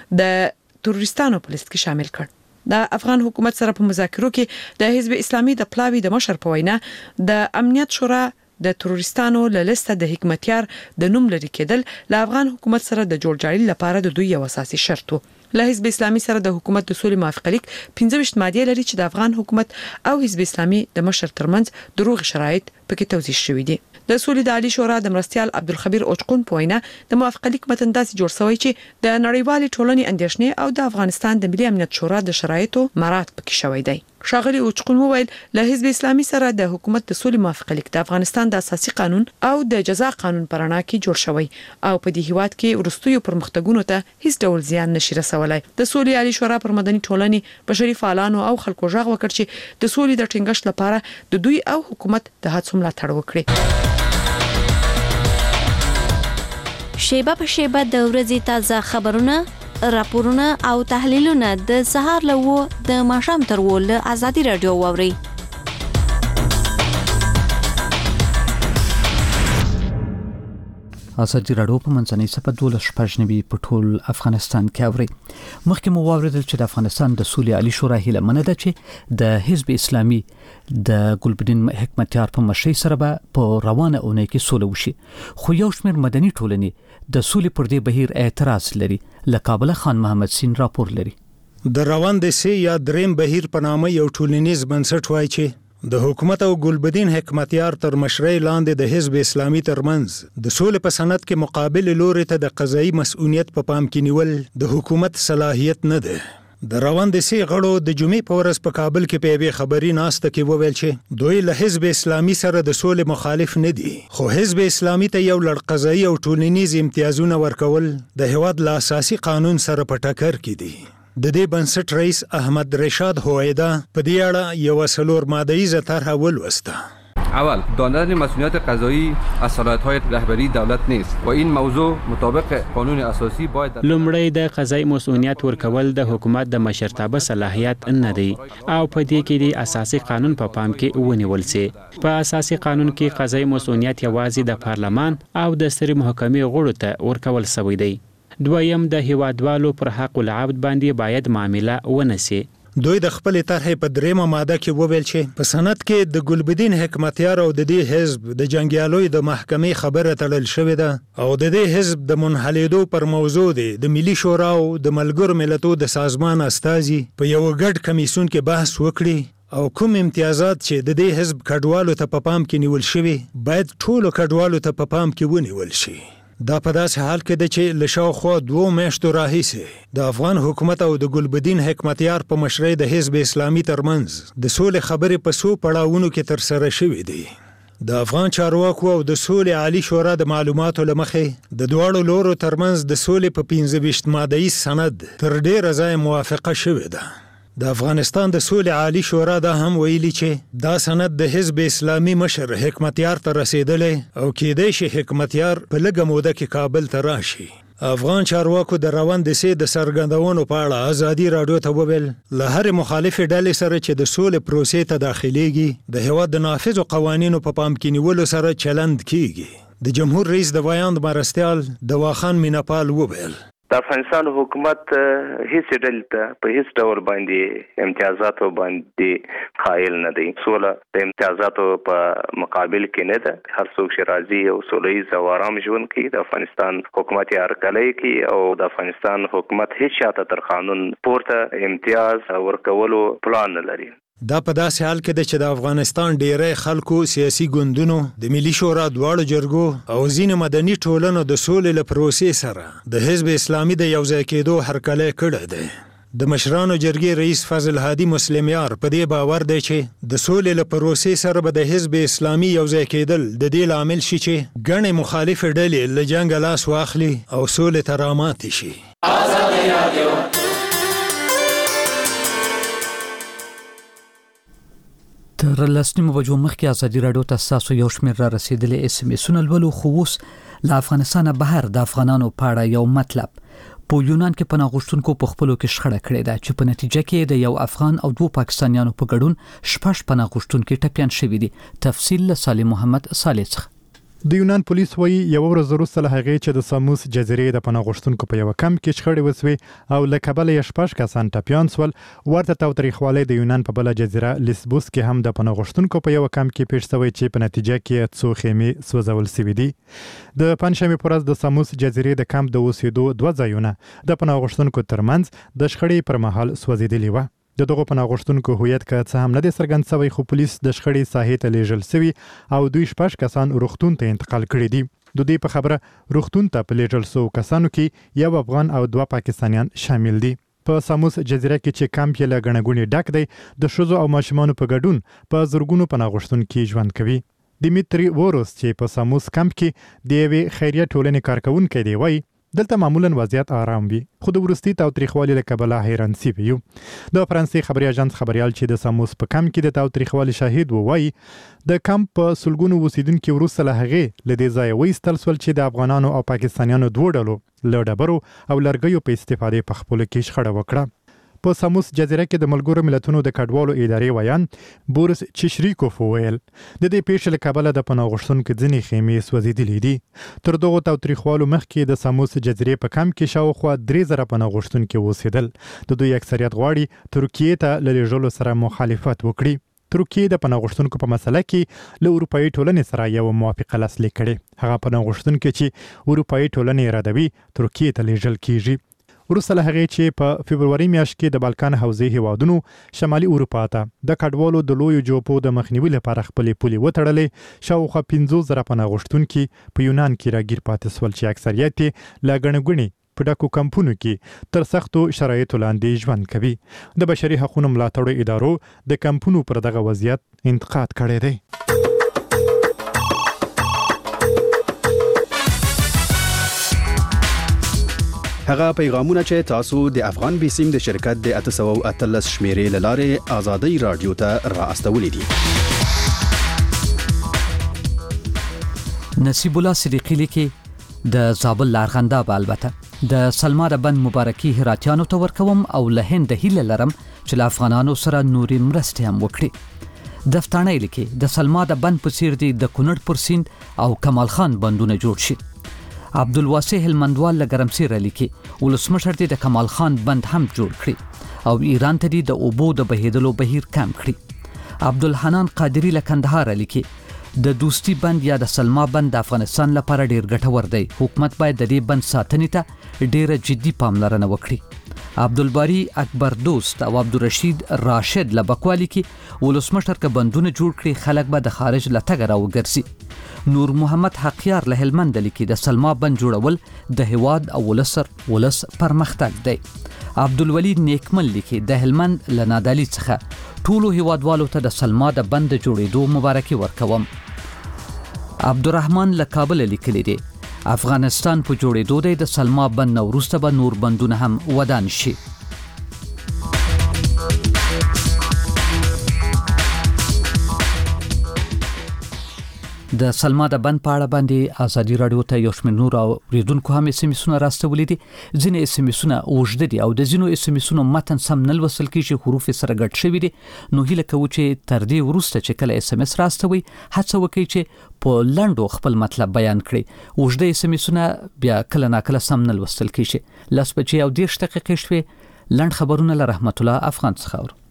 د تروریستانو په لیست کې شامل کړ. د افغان حکومت سره په مذاکرو کې د حزب اسلامي د پلاوی د مشر په وینا د امنیت شورا د تروریستانو له لیسته د حکمتیار د نوم لري کېدل له افغان حکومت سره د جوړجاړي لپاره د دوی یو اساسي شرط وو. له حزب اسلامي سره د حکومت د سولې موافقه لیک 15 ماده لري چې د افغان حکومت او حزب اسلامي د مشر ترمنځ دروغ شرایط پکې توضیح شوی دي. د سولې د عالی شورا د مرستیال عبدالخبیر اوچقون په وینا د موافقه لیک متن داسې جوړ شوی چې د نړیوالې ټولنې اندېښنې او د افغانستان د ملي امنیت شورا د شرایطو مراعات پکې شوی دی. ښاغلي اوچقون وویل له حزب اسلامي سره د حکومت د سولې موافقه لیک د افغانستان د اساسي قانون او د جزا قانون پر اړه کې جوړ شوی او په دې هیواد کې ورستیو پرمختګونو ته هیڅ ډول زیان نشي رسولای. د سولې عالی شورا پر مدني ټولنې، بشري فعالانو او خلکو ژغ وکړ چې د سولې د ټینګښت لپاره د دوی او حکومت د هڅو ملاتړ وکړي. شیبه په شیبه د ورځې تازه خبرونه، راپورونه او تحلیلونه د سهار له د ماښام تر له ازادي رادیو واوري. ازادي رادیو په منځنۍ صفحه 12 په ټول افغانستان کې اوري. مخکې مو واوریدل چې د افغانستان د سولې عالی شورا هیله منه ده چې د حزب اسلامي د ګلبدین حکمتیار په مشرۍ سره به په روانه اونۍ کې سوله وشي. خو یو شمېر مدني ټولنې د سولې پر دې بهیر اعتراض لري. له کابل خان محمد سین راپور لري. د روان د سي یا دریم بهیر په نامه یو ټولنیز بنسټ وایي چې د حکومت او ګلبدین حکمتیار تر مشرۍ لاندې د حزب اسلامي ترمنځ د سولې په سند کې مقابل لوري ته د قضایي مسؤلیت په پام کې نیول د حکومت صلاحیت نه ده. د روان د سي غړو د جمعې په ورځ په کابل کې په یوې خبري ناسته کې وویل چې دوی له حزب اسلامي سره د سولې مخالف نه دي، خو حزب اسلامي ته یو لړ قضایي او ټولنیز امتیازونه ورکول د هیواد له اساسي قانون سره په ټکر کې دي. د دې بنسټ رئیس احمد رشاد هویدا په دې اړه یو سلور ماده‌ای طرح ولوسته. اول، دادن مسئولیت قضایی از صلاحیت‌های رهبری دولت نیست و این موضوع مطابق قانون اساسی باید لومړی د قضایی مسئولیت ورکول د حکومت د مشرتابه صلاحیت نه دی او په دې کې د اساسي قانون په پام کې ونیول سي. په اساسي قانون کې قضایی مسئولیت یوازې د پارلمان او د سترې محکمې غړو ته ورکول شوی دی. دویم، د هیوادوالو پر حق العبد باندې باید معامله ونسي. دوی د خپل طرح په دریمه ماده کې وویل چې په سند کې د ګلبدین حکمتیار او د دې حزب د جنگیالوی د محکمې خبره تړل شوې ده او د دې حزب د منحلیدو پر موضوع دی د ملي شورا او د ملګرو ملتونو د سازمان استازي په یو ګډ کمیسیون کې بحث وکړي او کوم امتیازات چې د دې حزب کډوالو ته په پام کې نیول شوي باید ټولو کډوالو ته په پام کې ونیول شي. دا په داسې حال کې ده چې له شاوخوا 2 میاشتو راهیسې د افغان حکومت او د ګلبدین حکمتیار په مشرۍ د حزب اسلامي ترمنځ د سولې خبرې په څو پړاوونو کې ترسره شوې دي. د افغان چارواکو او د سولې عالی شورا د معلوماتو له مخې د دواړو لورو ترمنځ د سولې په 15 ماده‌ای سند تر ډیره ځای موافقه شوې ده. د افغانستان د سولې عالی شورا دا هم ویلي چې دا سند د حزب اسلامي مشر حکمتیار ته رسیدلی او کېدای شي حکمتیار په لږه موده کې کابل ته راشي. افغان چارواکو د روان د سې د سرګندونو په اړه ازادي رادیو ته وویل له هر مخالفې ډلې سره چې د سولې پروسې ته داخليږي د هیواد د نافذو قوانینو په پام کې نیولو سره چلند کیږي. د جمهور رئیس د ویاند مرستيال دواخان میناپال وویل د افغانستان حکومت هیڅ ډلې ته په هیڅ ډول باندې امتیازاتو باندې قائل نه دی. سوله د امتیازاتو په مقابل کې نه ده. هر څوک چې راضي او سوله‌ییز او آرام ژوند کوي. د افغانستان حکومت یې هرکلی کوي او د افغانستان حکومت هیڅ چاته تر قانون پورته امتیاز ورکولو پلان نه لري. دا په داسې حال کې ده چې د افغانستان ډیری خلکو سیاسي ګوندونو د ملي شورا دواړو جرګو او ځینې مدني ټولنو د سولې له پروسې سره د حزب اسلامي د یوځای کېدو هرکلی کړی دی. د مشرانو جرګې رئیس فضل هادي مسلمیار په دې باور دی چې د سولې له پروسې سره به د حزب اسلامي یوځای کېدل د دې لامل شي چې ګڼې مخالفې ډلې له جنګه لاس واخلي او سولې ته راماتې شي. ازادي رادیو تر لسنیمو بجو مخکې ازادي رادیو ته تاسو یو شمېر را رسیدلې SMS لولو خو اوس له افغانستانه بهر د افغانانو په اړه یو مطلب په یونان کې پناه غوښتونکو په خپلو کې شخړه کړې ده چې په نتیجه کې د یو افغان او 2 پاکستانیانو په ګډون 6 پناه غوښتونکي ټپیان شوي دي. تفصیل له سالم محمد صالح څخه. د یونان پولیس وایي یو ورځ وروسته له هغې چې د ساموس جزیرې د پناه غوښتونکو په یو کمپ کې شخړې وسوې او له کبله یې 6 کسان ټپیان سول. ورته تاوتریخوالی د یونان په بله جزیره لیسبوس کې هم د پناه غوښتونکو په یو کمپ کې پیښ شوی چې په نتیجه کې څو خیمې سوځول شوي دي. د پنجشنبې په ورځ د ساموس جزیرې د کمپ د اوسېدو 2 ځایونه د پناه غوښتونکو ترمنځ د شخړې پر مهال سوځېدلي وو. د دغه پناه غوښتونکو هویت که څه هم نه دی څرګند شوی خو پولیس د شخړې ساحې ته لیږل شوي او دوی 6 کسان روغتون ته انتقال کړي دي. د دې په خبره روغتون ته په لیږل شوو کسانو کې یو افغان او 2 پاکستانیان شامل دي. په ساموس جزیره کې چې کمپ یې له ګڼه ګوڼې ډک دی د ښځو او ماشومانو په ګډون په زرګونو پناه غوښتونکي ژوند کوي. دیمیتری ووروس چې په ساموس کمپ کې د یوې خیریه ټولنې کارکونکی دی وایي دلته معمولا وضعیت آرام وي خو د وروستي تاوتریخوالي له کبله حیران سوي یو. د فرانسې خبري اژانس خبريال چې د ساموس په کمپ کې د تاوتریخوالي شاهد وایي د کمپ په سلګونو اوسیدونکو وروسته له هغې له دې ځایه وایستل سول چې د افغانانو او پاکستانیانو 2 ډلو له ډبرو او لرګیو په استفادې په خپل کې شخړه وکړه. په ساموس جزیره کې د ملګرو ملتونو د کډوالو ادارې ویان بورس چشریکوف ویل د دې پیښې له کبله د پناه غوښتونکو ځینې خیمې سوځېدلې دي. تر دغه تاوتریخوالو مخکې د ساموس جزیرې په کمپ کې شاوخوا 3000 پناه غوښتونکي اوسېدل. د دوی اکثریت غواړي ترکیې ته له لیږلو سره مخالفت وکړي. ترکیه د پناه غوښتونکو په مسله کې له اروپایي ټولنې سره یو موافقه لاسلیک کړې. هغه پناه غوښتونکي چې اروپایي ټولنې ردوي ترکیې ته لیږل کیږي. وروسته له هغې چې په فبروري میاشت کې د بالکان حوزې هیوادونو شمالي اروپا ته د کډوالو د لویو جوپو د مخنیوي لپاره خپلې پولې وتړلې شاوخوا 50,000 پناه غوښتونکي په یونان کې راګیر پاتې سول چې اکثریت یې له ګڼې ګوڼې په ډکو کمپونو کې تر سختو شرایطو لاندې ژوند کوي. د بشري حقوقو ملاتړو ادارو د کمپونو پر دغه وضعیت انتقاد کړی دی. هغه پیغامونه چې تاسو د افغان بیسیم د شرکت د 813 شمیرې لاره آزادۍ رادیو ته را استولې دي. نصیب الله صدیقی لیکي د زابل لارغنداب البته د سلما د بند مبارکي هراتیانو ته ورکوم او له هند هیله لرم چې له افغانانو سره نوري مرستې هم وکړي. دفتانه لیکي د سلما د بند په څیر دی د کونړ پر سیند او کمال خان بندونه جوړ شي. عبدالواسع هلمندوال لګرمسیر لیکي ولسمشر دې د کمال خان بند هم جوړ کړي او ایران ته دې د اوبو د بهیدلو بهیر کم کړي. عبدالحنان قادری لکندهار لیکي د دوستی بند یا د سلما بند د افغانستان لپاره ډیر ګټور دی. حکومت باید د دې بند ساتنې ته ډیره جدي پاملرنه وکړي. عبدالباری اکبر دوست او عبدالرشید راشد لبکوالی کې ولسمشر که بندونه جوړ کړي خلک به د خارج لټګ راوګرځي. نور محمد حقیار له هلمند لیکي د سلما بند جوړول د هواد او ولس پرمختګ دی. عبدالولی نیکمل لیکي د هلمند له نادعلي څخه ټولو هوادوالو ته د سلما د بند جوړېدو مبارکي ورکوم. عبدالرحمن له کابل لیکلی دی افغانستان په جوړېدو دی د سلما بند نه وروسته به نور بندونه هم ودان شي. د سلما د بند په اړه باندې ازادي رادیو ته یو شمېر نور اوریدونکو هم SMS راستولي دي. ځینې SMS اوږده دي او د ځینو SMS متن سم نه لوستل کېږي، حروف سره ګډ شوي دي. نو هیله کوو چې تر دې وروسته چې کله SMS راستوي هڅه وکړئ چې په لنډو خپل مطلب بیان کړئ. اوږده SMS بیا کله ناکله سم نه لوستل کېږي. 10:30 دقیقې شوې. لنډ خبرونه له رحمت الله افغان څخه اورو.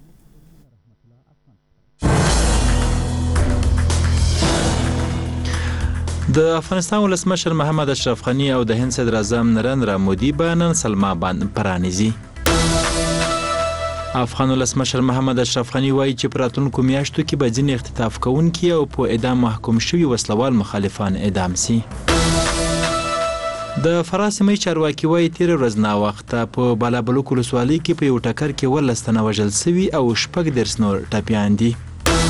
د افغانستان ولسمشر محمد اشرف غنی او د هند صدر اعظم نریندرا مودي به نن سلما بند پرانیزي. افغان ولسمشر محمد اشرف غنی وایي چې په راتلونکو میاشتو کې به ځینې اختطاف کوونکي او په اعدام محکوم شوي وسلوال مخالفان اعدام سي. د فراه سیمې چارواکي وایي تېره ورځ ناوخته په بالابلوک ولسوالۍ کې په یو ټکر کې 14 تنه وژل سوي او 14 نور ټپیان دي.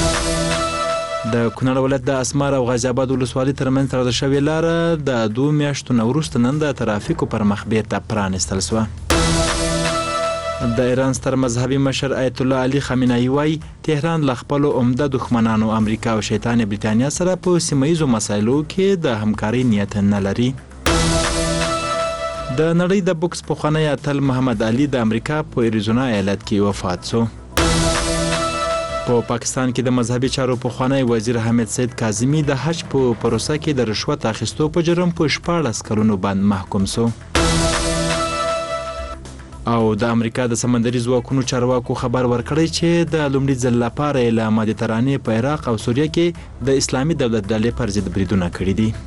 د کونړ ولایت د اسمار او غازي آباد ولسوالۍ ترمنځ تړل شوې لاره د 2 میاشتو نه وروسته نن د ترافیکو پر مخ بیرته پرانیستل شوه. د ایران ستر مذهبي مشر آیت الله علي خامنه‌ای وایي تهران له خپلو عمده دښمنانو امریکا او شیطان بریتانیا سره په سیمهیزو مسایلو کې د همکارۍ نیت نه لري. د نړۍ د بوکس پخوانی اتل محمد علي د امریکا په اریزونا ایالت کې وفات شو. په پاکستان کې د مذهبي چارو پخوانی وزیر حامد سید کاظمی د حج په پروسه کې د رشوت اخیستو په جرم په 14 کلونو باندې محکوم شو. او د امریکا د سمندري ځواکونو چارواکو خبر ورکړی چې د لومړي ځل لپاره له مدیترانې په عراق او سوریه کې د اسلامي دولت ډلې پر ضد بریدونه کړي دي.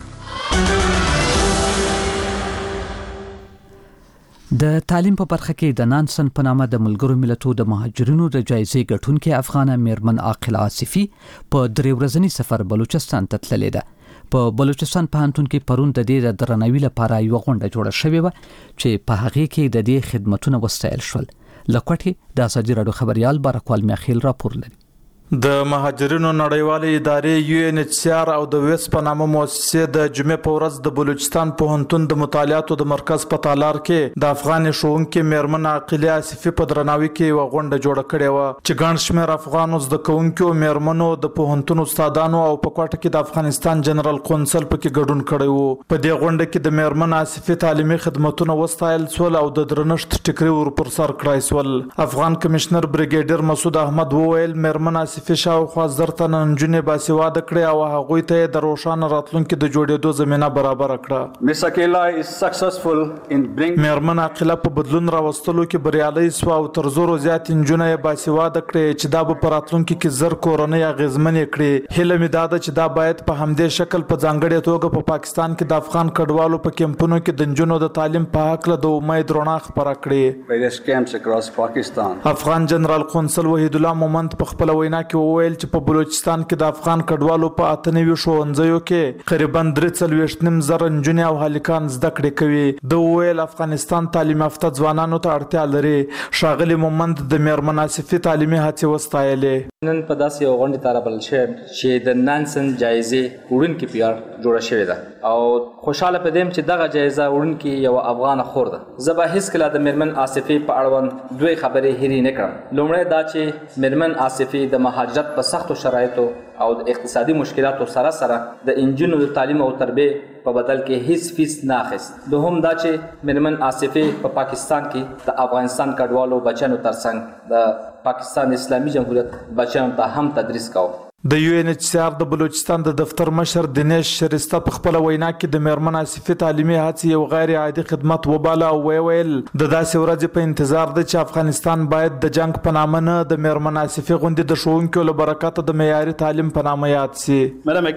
د تعلیم په برخه کې د نانسن په نامه د ملګرو ملتونو د مهاجرینو د جایزې ګټونکې افغانه میرمن عاقله آصفي په 3 ورځني سفر بلوچستان ته تللې ده. په بلوچستان پوهنتون کې پرون د دې د درناوي لپاره یو غونډه جوړه شوې و چې په هغه کې د دې خدماتونه وستایل شول. لکوټي د ازادي رادیو خبريال بارکوال میخیل راپور لري. د مهاجرینو نړیوالې ادارې UNHCR او د ویس په نامه مؤسسې د جمعې په ورځ د بلوچستان پوهنتون د مطالعاتو د مرکز په تالار کې د افغان ښوونکې میرمن عاقله آصفي په درناوي کې یو غونډه جوړه کړې و چې ګڼ شمېر افغان زده کوونکو میرمنو د پوهنتون استادانو او په کوټه کې د افغانستان جنرال قونسل پکې ګډون کړی و. په دې غونډه کې د میرمن آصفي تعلیمي خدماتونه وستایل شول او د درنښت ټیکري ور پر سر کړای شول. افغان کمشنر بریګیډر مسعود احمد وویل میرمن آصفي شاوخوا 10 تنه نجونې باسواده کړې او هغوی ته د روښانه راتلونکي د جوړېدو زمینه برابر کړه. Miss Akila is successful in bringing میرمن عاقله په بدلون راوستلو کې بریالۍ شو او تر زورو زیات نجونې باسواده کړې چې دا په راتلونکي کې زر کورنۍ اغیزمنې کړي. هیله مې دا ده چې دا باید په همدې شکل په ځانګړې توګه په پاکستان کې د افغان کډوالو په کیمپونو کې د نجونو د تعلیم په حق له د امید رڼا خپره کړي. various camps across Pakistan. افغان جنرال قونسل وحید الله مومند په خپل وینا کې وویل چې په بلوچستان کې د افغان کډوالو په 98 ښوونځیو کې قریبا 3.5 زره نجونې او هلکان زده کړې کوي. د ویل افغانستان تعلیم یافته ځوانانو ته اړتیا لري. ښاغلي مومند د میرمن آصفي تعلیمي هڅې وستایلې. نن په داسې یو غونډه ترابل چې د نانسن جایزې وړونکې پیار جوړه شوې ده او خوشاله پدیم چې دغه جایزه وړونکې یو افغان خور ده. زه به هیڅ کله د میرمن آصفي په اړوند دوی خبرې هېرې نه کړم. لومړی دا چې میرمن آصفي د مهاجرت په سختو شرایطو او د اقتصادي مشکلاتو سره د انجونو د تعلیم او تربیه په بدل کې هیڅ فیس نه اخیست. دوهم دا چې میرمن آصفي په پاکستان کې د افغانستان کډوالو بچیانو ترڅنګ د پاکستان اسلامي جمهوریت بچیانو ته هم تدریس کاوه. د UNHCR د بلوچستان د دفتر مشر دنیش شریسته په خپل وینا کې د میرمن آصفي تعلیمي هڅې یو غیر عادي خدمت وباله او ویل د داسې ورځې په انتظار ده چې افغانستان باید د جنگ په نامه نه د میرمن آصفي غوندې د ښوونکو له برکته د معیاري تعلیم په نامه یاد شي. Madam Akila,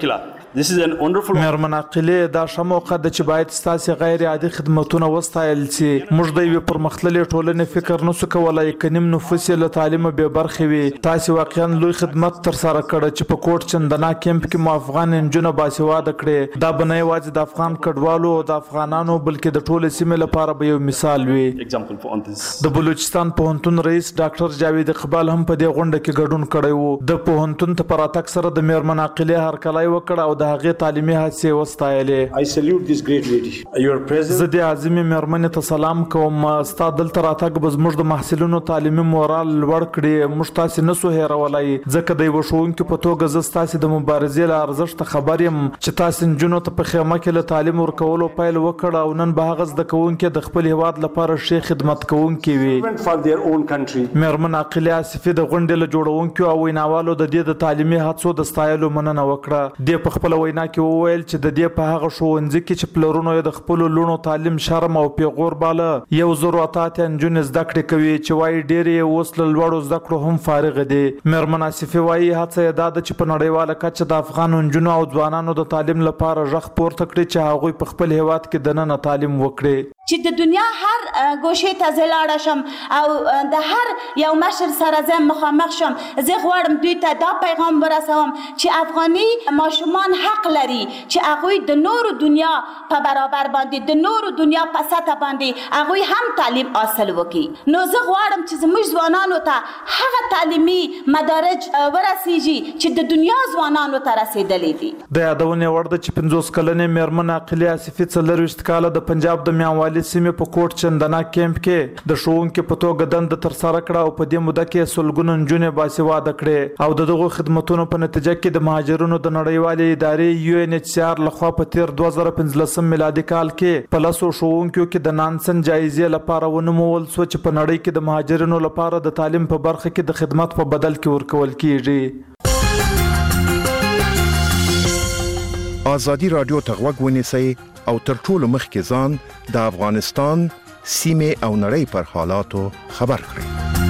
This is an wonderful مېرمن عاقلې دا ښه موقع ده چې باید ستاسې غیر عادي خدمتونه وستایل شي. موږ د یوې پرمختللې ټولنې فکر نشو کولی که نیم نفوس یې له تعلیمه بې برخې وي. تاسې واقعا لوی خدمت ترسره کړی چې په کوټ چندنا کیمپ کې مو افغان نجونو باسواده کړې. دا به نه یوازې د افغان کډوالو او د افغانانو بلکې د ټولې سیمې لپاره به یو مثال وي. د بلوچستان پوهنتون رئیس ډاکټر جاوید اقبال هم په دې غونډه کې ګډون کړی و. د پوهنتون ته په راتګ سره د مېرمن عاقلې هرکلی وکړ او د هغې تعلیمي هڅې وستایلې. I salute this great lady. Your presence زه د عظیمې مېرمنې ته سلام کوم. ستا دلته راتګ به زموږ د محصلینو تعلیمي مورال لوړ کړي. موږ تاسې نسو هېرولی ځکه د یوه ښوونکي په توګه زه ستاسې د مبارزې له ارزښته خبر یم چې تاسې نجونو ته په خیمه کې له تعلیم ورکولو پیل وکړ او نن به هغه زده کوونکي د خپل هېواد لپاره ښې خدمت کوونکي وي. مېرمن عاقلې آصفي د غونډې له جوړونکو او ویناوالو د دې د تعلیمي هڅو د ستایلو مننه وکړه. دې په خپله وینا کې وویل چې د دې په هغه ښوونځي کې چې پلرونو یې د خپلو لوڼو تعلیم شرم او پیغور باله 1088 نجونې زده کړې کوي چې وایي ډېرې یې اوس له لوړو زده کړو هم فارغې دي. مېرمن آصفي وایي هڅه یې دا ده چې په نړیواله کچه د افغان نجونو او ځوانانو د تعلیم لپاره غږ پورته کړي چې هغوی په خپل هېواد کې دننه تعلیم وکړي. چې د دنیا هر ګوشې ته زه لاړه شم او د هر یو مشر سره زه مخامخ شم. زه غواړم دوی ته دا پیغام ورسوم چې افغاني ماشومان حق لري چې هغوی د نورو دنیا په برابر باندې د نورو دنیا په سطح باندې هغوی هم تعلیم حاصل وکړي. نو زه غواړم چې زموږ ځوانانو ته هغه تعلیمي مدارج ورسیږي چې د دنیا ځوانانو ته رسیدلي دي. د یادونې وړ ده چې 50 کلنې مېرمن عاقلې آصفي 24 کاله د پنجاب د میانوالي سیمې په کوټ چندنا کیمپ کې د ښوونکي په توګه دنده ترسره کړه او په دې موده کې سلګونه نجونې باسواده کړې او د دغو خدمتونو په نتیجه کې د مهاجرینو د نړیوالې ادارې UNHCR لخوا په تیر 2015 میلادي کال کې په لسو ښوونکیو کې د نانسن جایزې لپاره ونومول شو چې په نړۍ کې د مهاجرینو لپاره د تعلیم په برخه کې د خدمت په بدل کې ورکول کیږي. ازادي رادیو ته غوږ ونیسئ او تر ټولو مخکې ځان د افغانستان سیمې او نړۍ پر حالاتو خبر کړئ.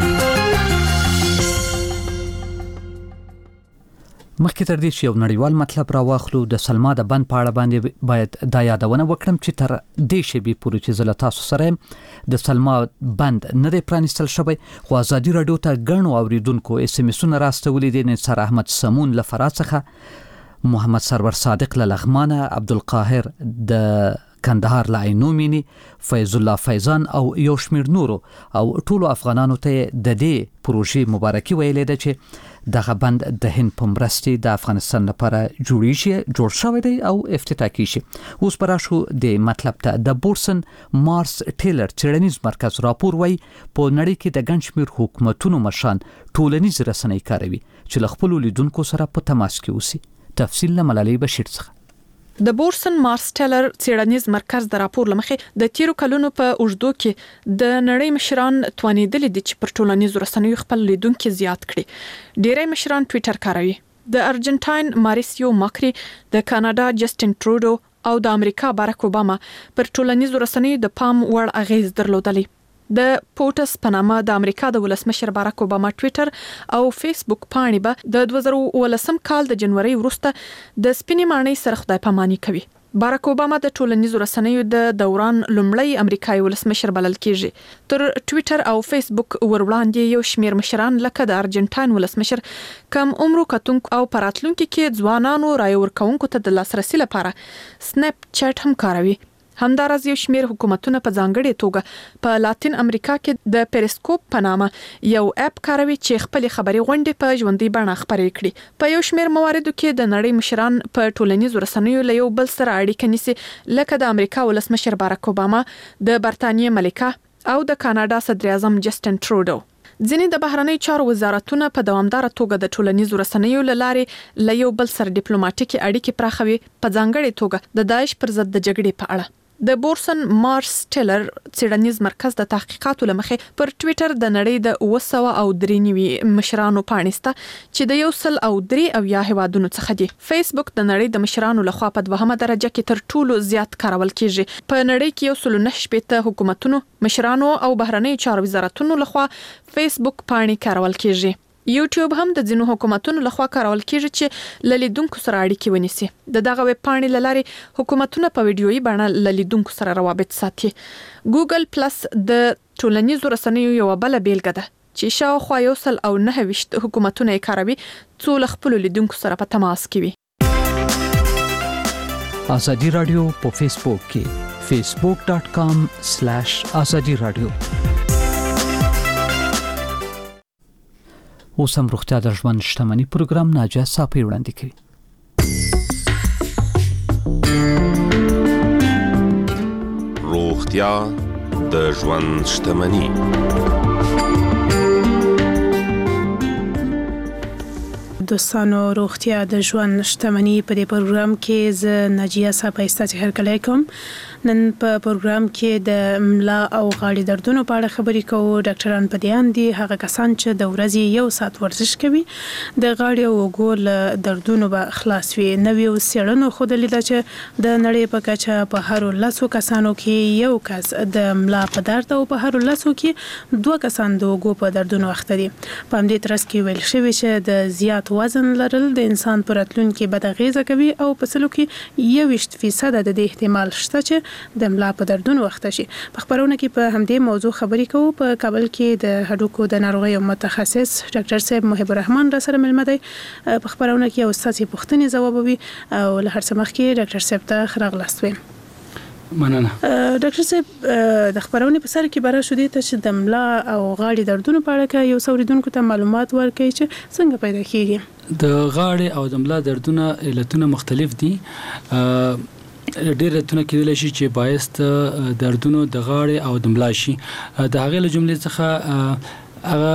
مخکې تر دې چې یو نړیوال مطلب راواخلو د سلما د بند په اړه باندې باید دا یادونه وکړم چې تر دې شیبې پورې چې زه له تاسو سره د سلما بند نه دی پرانیستل شوی خو ازادي رادیو ته ګڼو اوریدونکو SMS-ونه راستولي دي. نثار احمد سمون له فراه څخه، محمد سرور صادق له لغمانه، عبدالقاهر د کندهار له عینومینی، فیض الله فیضان او یو شمیر نورو او ټولو افغانانو ته د دې پروژې مبارکي ویلې ده چې دغه بند د هند په مرستې د افغانستان لپاره جوړ شوی دی او افتتاح کیږي. اوس پر راشو د مطلب ته. د بورسن مارس ټیلر څېړنیز مرکز راپور وایي په نړۍ کې د ګڼ شمیر حکومتونو مشران ټولنیز رسنۍ کاروي چې له خپلو لیدونکو سره په تماس کې اوسي. تفصیل له ملالۍ بشیر څخه. د بورسن مارس ټیلر څېړنیز مرکز د راپور لمخې د تیرو کلونو په اوږدو کې د نړۍ مشران توانېدلي دي چې پر ټولنیزو رسنیو خپل لیدونکي زیات کړي. ډېری مشران ټویټر کاروي. د ارجنټاین ماریسیو ماکری، د کاناډا جسټین ټروډو او د امریکا باراک اوباما پر ټولنیزو رسنیو د پام وړ اغیز درلودلی. د پوټس په نامه د امریکا د ولسمشر باراک اوباما ټویټر او فیسبوک پاڼې به د 2019 کال د جنوري وروسته د سپینې ماڼۍ سره خدای پاماني کوي. باراک اوباما د ټولنیزو رسنیو د دوران لومړی امریکایي ولسمشر بلل کیږي. تر ټویټر او فیسبوک وړاندې یو شمیر مشران لکه د ارجنټاین ولسمشر کم عمرو کتونکو او پراتلونکو کې ځوانانو رای ورکونکو ته د لاسرسي لپاره سنپ چټ هم کاروي. همدارز یو شمیر حکومتونه په ځانګړې توګه په لاتین امریکا کې د پیریسکوپ په نامه یو اپ کاروي چې خپل خبري غونډې په ژوندۍ بڼه خبرې کړي. په یو شمیر مواردو کې د نړۍ مشران په ټولنیزو رسنیو له یو بل سره اړیکه نیسي لکه د امریکا ولسمشر باراک اوباما، د برتانیې ملکه او د کاناډا صدر اعظم جسټین ټروډو. ځینې د بهرنۍ چارو وزارتونه په دوامدار توګه د ټولنیزو رسنیو له لارې له یو بل سره ډیپلوماټیکي اړیکې پراخوي، په ځانګړې توګه د داعش پر ضد د جګړې په اړه. د بورسن مارس ټیلر څېړنیز مرکز د تحقیقاتو لمخې پر ټویټر د نړۍ د 993 مشرانو پاڼسته چې د 103 هیوادونو څخه دي. فیسبوک د نړۍ د مشرانو لخوا په 2مه درجه کې تر ټولو زیات کارول کیږي. په نړۍ کې 109 حکومتونو، مشرانو او بهرنۍ چارو وزارتونو لخوا فیسبوک پاڼې کارول کیږي. یوټیوب هم د ځینو حکومتونو لخوا کارول کیږي چې لیدونکو سره اړیکې ونیسي. د دغه ویب پاڼې لارې حکومتونه په ویډیويي بڼه لیدونکو سره روابط ساتي. ګوګل پلس د ټولنیزو رسنیو یو بل بیلګه ده چې شاوخوا 129 حکومتونه یې کاروي څو له خپل لیدونکو سره په تماس کې وي. ازادي رادیو په فیسبوک کې facebook.com/azadi radio. اوس هم روغتیا د ژوند شتمنۍ پروګرام ناجیه صافی وړاندې کوي. روغتیا د ژوند شتمنۍ. دوستانو روغتیا د ژوند شتمنۍ په دې پروګرام کې ز ناجیه صافی ستاسو هرکلی کوم. نن په پروګرام کې د ملا او غاړې دردونو په اړه خبرې کوو. ډاکټران په دې اندي هغه کسان چې د ورځې 1 ساعت ورزش کوي د غاړې او اوږو دردونو به خلاص وي. نویو څېړنو ښودلې ده چې د نړۍ په کچه په هر 10 کسانو کې یو کس د ملا په درد او په هر 10 کې 2 کسان د اوږو په دردونو اخته دي. په همدې ترڅ کې ویل شوی چې د زیات وزن لرل د انسان پر راتلونکي بد اغیزه کوي او په سلو کې 21% د دې احتمال شته چې د ملا په دردونو اخته شي. په خبرونه کې په همدې موضوع خبرې کوو. په کابل کې د هډوکو د ناروغیو متخصص ډاکټر صاحب محب الرحمن را سره ملمه دی. په خبرونه کې استاد پوښتنې ځوابوي او له هر څه مخکې ډاکټر صاحب ته راغلاست وي. مننه. ډاکټر صاحب د خبرونه په سر کې بره شو دي چې د ملا او غاړې دردونو په اړه یو څوریدونکو ته معلومات ورکړي چې څنګه پیدا کیږي. د غاړې او د ملا دردونه علتونه مختلف دي. ډېر علتونه کېدلی شي چې باعث دردونو د غاړې او د ملا شي. د هغې له جملې څخه هغه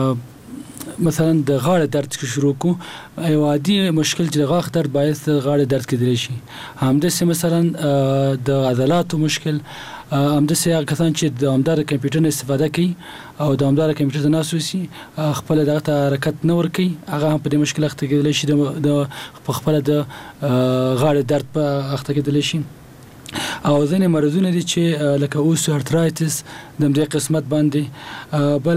مثلا د غاړې درد کې شروع کو یو عادي مشکل چې د غاښ درد باعث د غاړې درد کېدلی شي. همداسې مثلا د عضلاتو مشکل، همداسې هغه کسان چې دوامداره کمپیوټر نه استفاده کوي او دوامداره کمپیوټر ته ناست اوسي خپل دغه ته حرکت نه ورکوي هغه هم په دې مشکل اخته کېدلی شي. د خپل د غاړې درد په اخته کېدلی شي. او ځینې مرضونه دي چې لکه اوسټیوارترایټس د دې قسمت باندې بل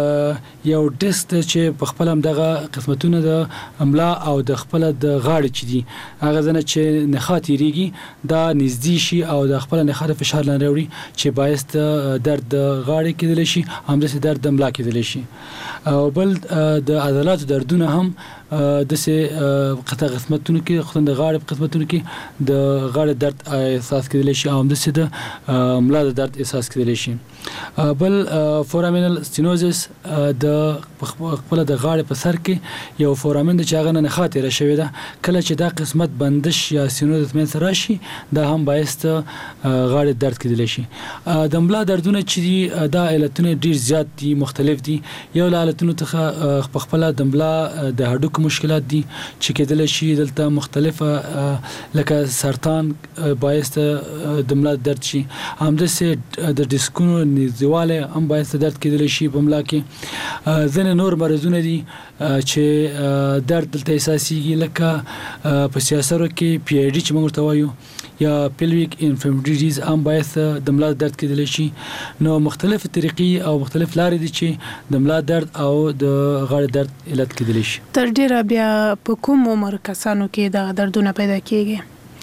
یو ډیسک چې په خپل هم دغه قسمتونه د ملا او د خپل د غاړې چې دي هغه ځنه چې نخاع تیریږي دا نږدې شي او د خپل نخاع فشار لاندې راوړي چې باعث درد د غاړې کېدلی شي، همداسې درد د ملا کېدلی شي. او بل د عضلاتو دردونه هم دسه قسمتونو کې خصوصا د غاړې قسمتونو کې د غاړې درد احساس کېدلی شي او همداسې د ملا د درد احساس کېدلی شي. بل فورامینل ستینوزس د خپل د غاړې په سر کې یو فورامین د چې هغه نه نخاع تېره شوې ده کله چې دا قسمت بندش یا ستینوزس منځته راشي دا هم باعث د غاړې درد کېدلی شي. د ملا دردونه چې دي دا علتونه ډېر زیات دي، مختلف دي. یو له علتونو څخه په خپله د ملا د هډوکو مشکلات دي چې کېدلی شي دلته مختلفه لکه سرطان باعث د ملا درد شي. همداسې د ډیسکونو نږدېوالی هم باعث درد کېدلی شي په ملا کې. ځینې نور مرضونه دي چې درد دلته احساسېږي لکه په سیاسرو کې PID چې موږ ورته وایو یا پیلویک انفلمیټري ډیزیز هم باعث د ملا درد کېدلی شي. نو مختلف طریقې او مختلف لارې دي چې د ملا درد او د غاړې درد علت کېدلی شي. تر ډیره بیا په کوم عمر کسانو کې د دردونه پیدا کیږي؟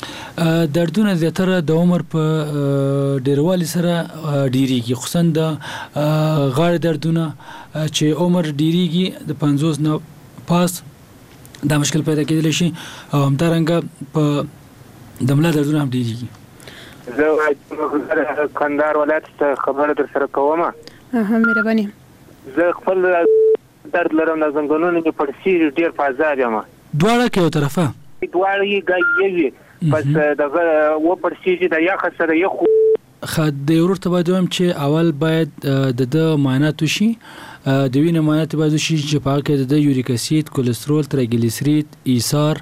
دردونه زیاتره د عمر په ډیروالي سره ډیریږي، خصوصا د غاړې دردونه چې عمر ډیریږي د 50 نه پاس دا مشکل پیدا کېدلی شي او همدارنګه په د ملا دردونه هم ډیریږي. زه کندهار ولایت ته خبره در سره کوم. مهرباني. زه خپل درد لرم د زنګونونو کې پړسي ډیر فازاب یم. دواړه کې یو طرفه دواړه یې ګایي پس دغه و پړسي چې د یخ سره یو د ورور ته باید وایم چې اول باید د معاینات وشي، د وینې معاینات باید وشي چې په هغه کې د یوریک اسید، کولېسترول، ترایګلیسیرید، ایثار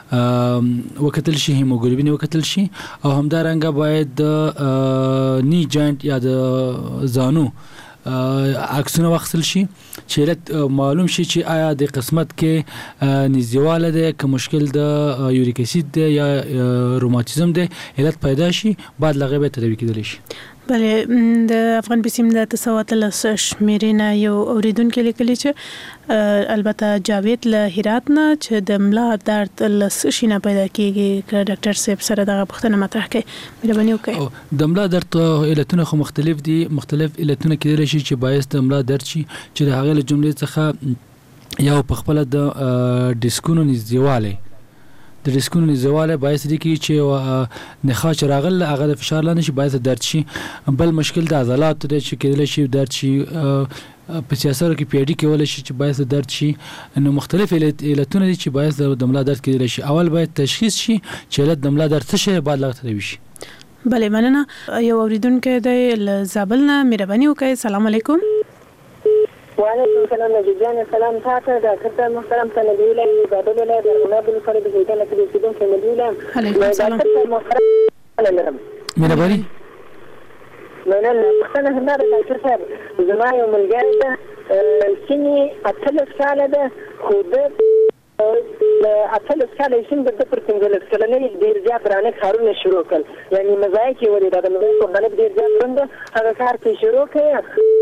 وکتل شي، هیموګلوبین وکتل شي او همدارنګه باید د نی جاینټ یا د زانو عکسونه واخیستل شي چې علت معلوم شي چې آیا د قسمت کې نږدېوالی دی که مشکل د یوریک اسید دی یا روماتیزم دی علت پیدا شي بعد له هغې به تداوي کېدلی شي. بله د افغان بسیم د تصوات له شمیرینه یو اوریدونکو لیکلی چې البته جاوید له هرات نه چې د ملا درد له شینه پیدا کیږي که ډاکټر صاحب سره دغه پوښتنه مطرح کړي مهرباني وکړئ. د ملا درد علتونه خو مختلف دي، مختلف علتونه کېدلی شي چې باعث د ملا درد شي چې د هغه له جملې څخه یو په خپل د ډیسکونو نږدېوالی د ډیسکونو نږدېوالی باعث دی چې نخاع چې راغله هغه د فشار لاندې شي باعث درد شي. بل مشکل د عضلاتو دی چې کېدلی شي درد شي، په سیاسرو کې پیډي کېدلی شي چې باعث درد شي. نو مختلف علتونه دي چې باعث د ملا درد کېدلی شي. اول باید تشخیص شي چې علت د ملا درد څه شی بعد لا تداوي شي. بله مننه. یو اوریدونکو دی له زابل نه مهرباني وکړئ. سلام علیکم. وعلیکم السلام نجیبیان. سلام تاسو د ډاکټر محترم سندي ولې زابل ولې د غنابل فرد د ځای کې د سیدون کې مدیله. علیکم السلام. ډاکټر محترم مهرباني. نن مختنه هم د ډاکټر صاحب زما یو ملګری ده چې اتلس کاله ده خو د اتلس کاله یې د پر پنځلس کلنۍ ډېر زیات رانه کارونه شروع کړل، یعنی مزایک یې ولې د مزایک په غالب ډېر زیات روند هغه کار کې شروع کړ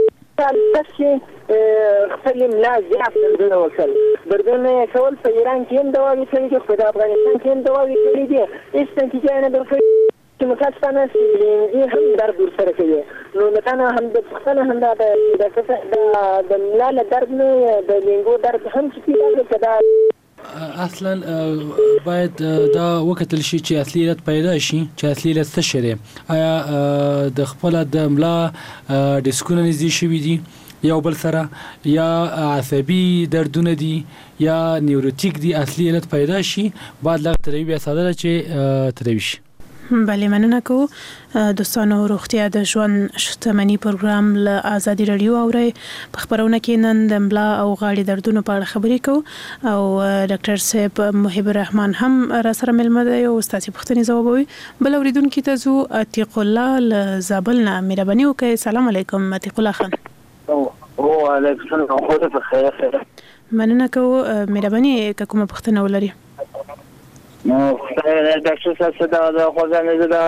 خپل ملا زیات دردونه وکړل. دردونه یې کول په ایران کې هم دواوې کړي دي، خو په افغانستان کې هم دواوې کړي دي، هېڅ نتیجه یې نه درکړې چې متاسفانه سیلینګي هم درد ورسره کوي. نو له تا نه هم د پوښتنه همدا د ملا له درد نه د لینګو درد هم چې کېږي که دا اصلا باید دا وکتل شي چې اصلي علت پیدا شي چې اصلي علت څه شی دی. آیا د خپل د ملا ډیسکونه نږدې شوي دي یو بل سره، یا عصبي دردونه دي، یا نیوروتیک دي. اصلي علت پیدا شي بعد لږ تداوي بیا ساده ده چې تداوي شي. بله مننه کوو. دوستانو روغتیا د ژوند شتمني پروګرام له ازادي رادیو اورئ. په خبرونه کې نن د ملا او غاړې دردونو په اړه خبرې کوو او ډاکټر صاحب محب الرحمن هم را سره ملمه دی او ستاسو پوښتنې ځوابوي. بل اوریدونکو ته ځو. عتیق الله له زابل نه مهرباني وکړئ. سلام علیکم عتیق الله خان. وعلیکم السلام. خو ته خیر. مننه کوو. مهرباني که کومه پوښتنه ولري. نو ډاکټر صاحب دا خوځنه دا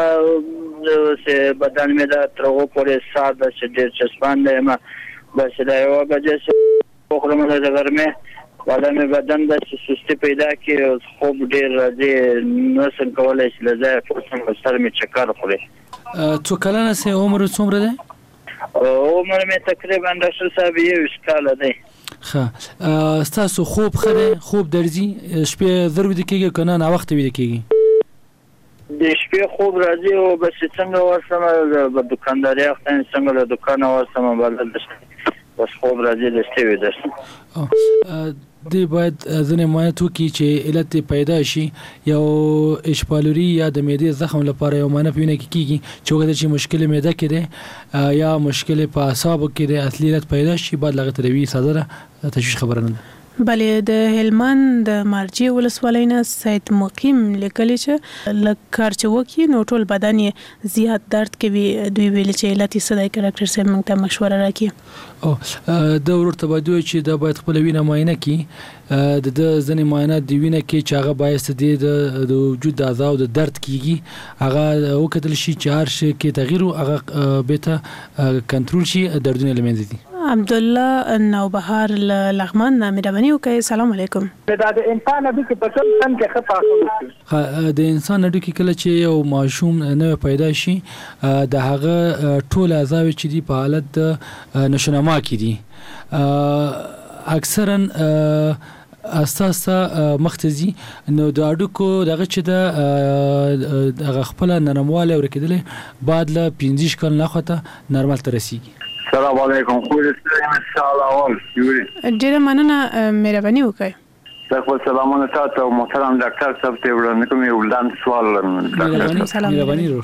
چې بدن مې دا ترغو پورې ساده چې ډېر چسپان دی ما بس دا یو بجې چې خورم د ګرمه ولا مې بدن د سستی پیدا کې خوب ډېر راځي نو څنګه کولای شي لږه فرصت سره مې چکر خوري. څو کلنه سه عمر څومره دی؟ عمر مې تقریبا ډاکټر صاحب 20 کال دی. ښه ستاسو خوب خره خوب درځي شپې زر ویده کېږي که نه ناوخته ویده کېږي؟ د شپې خوب راځي او بس څنګه ورسم د دکانداري وخت څنګه له دکانه ورسم بدل بس خوب راځي د شپې ویده شم. دی باید ځینې معاینات وکړي چې علت پیدا شي. یو اشپالوري یا د معدې زخم لپاره یو معاینه په وینه کې کېږي چې وګوري چې مشکل معده کې دی یا مشکل په اعصابو کې دی. اصلي علت پیدا شي بعد لغه تداوي ساده ده، تشویش خبره نه ده. بله د هلمند د مارجې ولسوالۍ نه سید مقیم لیکلی چې لږ کار چې وکړي نو ټول بدن یې زیات درد کوي. دوی ویلي چې علت یې څه دی که ډاکټر صاحب موږ ته مشوره راکړي. د ورور ته باید ووایي چې دا باید خپله وینه معاینه کړي. د ځینې معاینات د وینه کې چې هغه باعث دی د وجود د اعضاو د درد کېږي هغه وکتل شي چې هر شي کې تغییر هغه بېرته کنټرول شي، دردونه له منځه ځي. عبدالله نوبهار لغمان نه مهرباني وکړئ. سلام علیکم. دا د انسان هډوکي په ټول تن کې ښه پاکول د انسان هډوکي کله چې یو ماشوم نوی پیدا شي د هغه ټول اعضاوې چې دي په حالت د نشونما کې دي اکثرا اساسا مختزي. نو د هډوکو دغه چې د خپل نرموالی ورکېدلی بعد له 15 کال نه خواته نارمل ته رسیږي. السلام علیکم. خو دې ان شاء الله ول ډېره مننه. مهرباني وکړئ. تاسو سلامونه تاسو محترم ډاکټر صاحب ته وړاندې کوم یو لاندې سوال ډاکټر. مهرباني رو.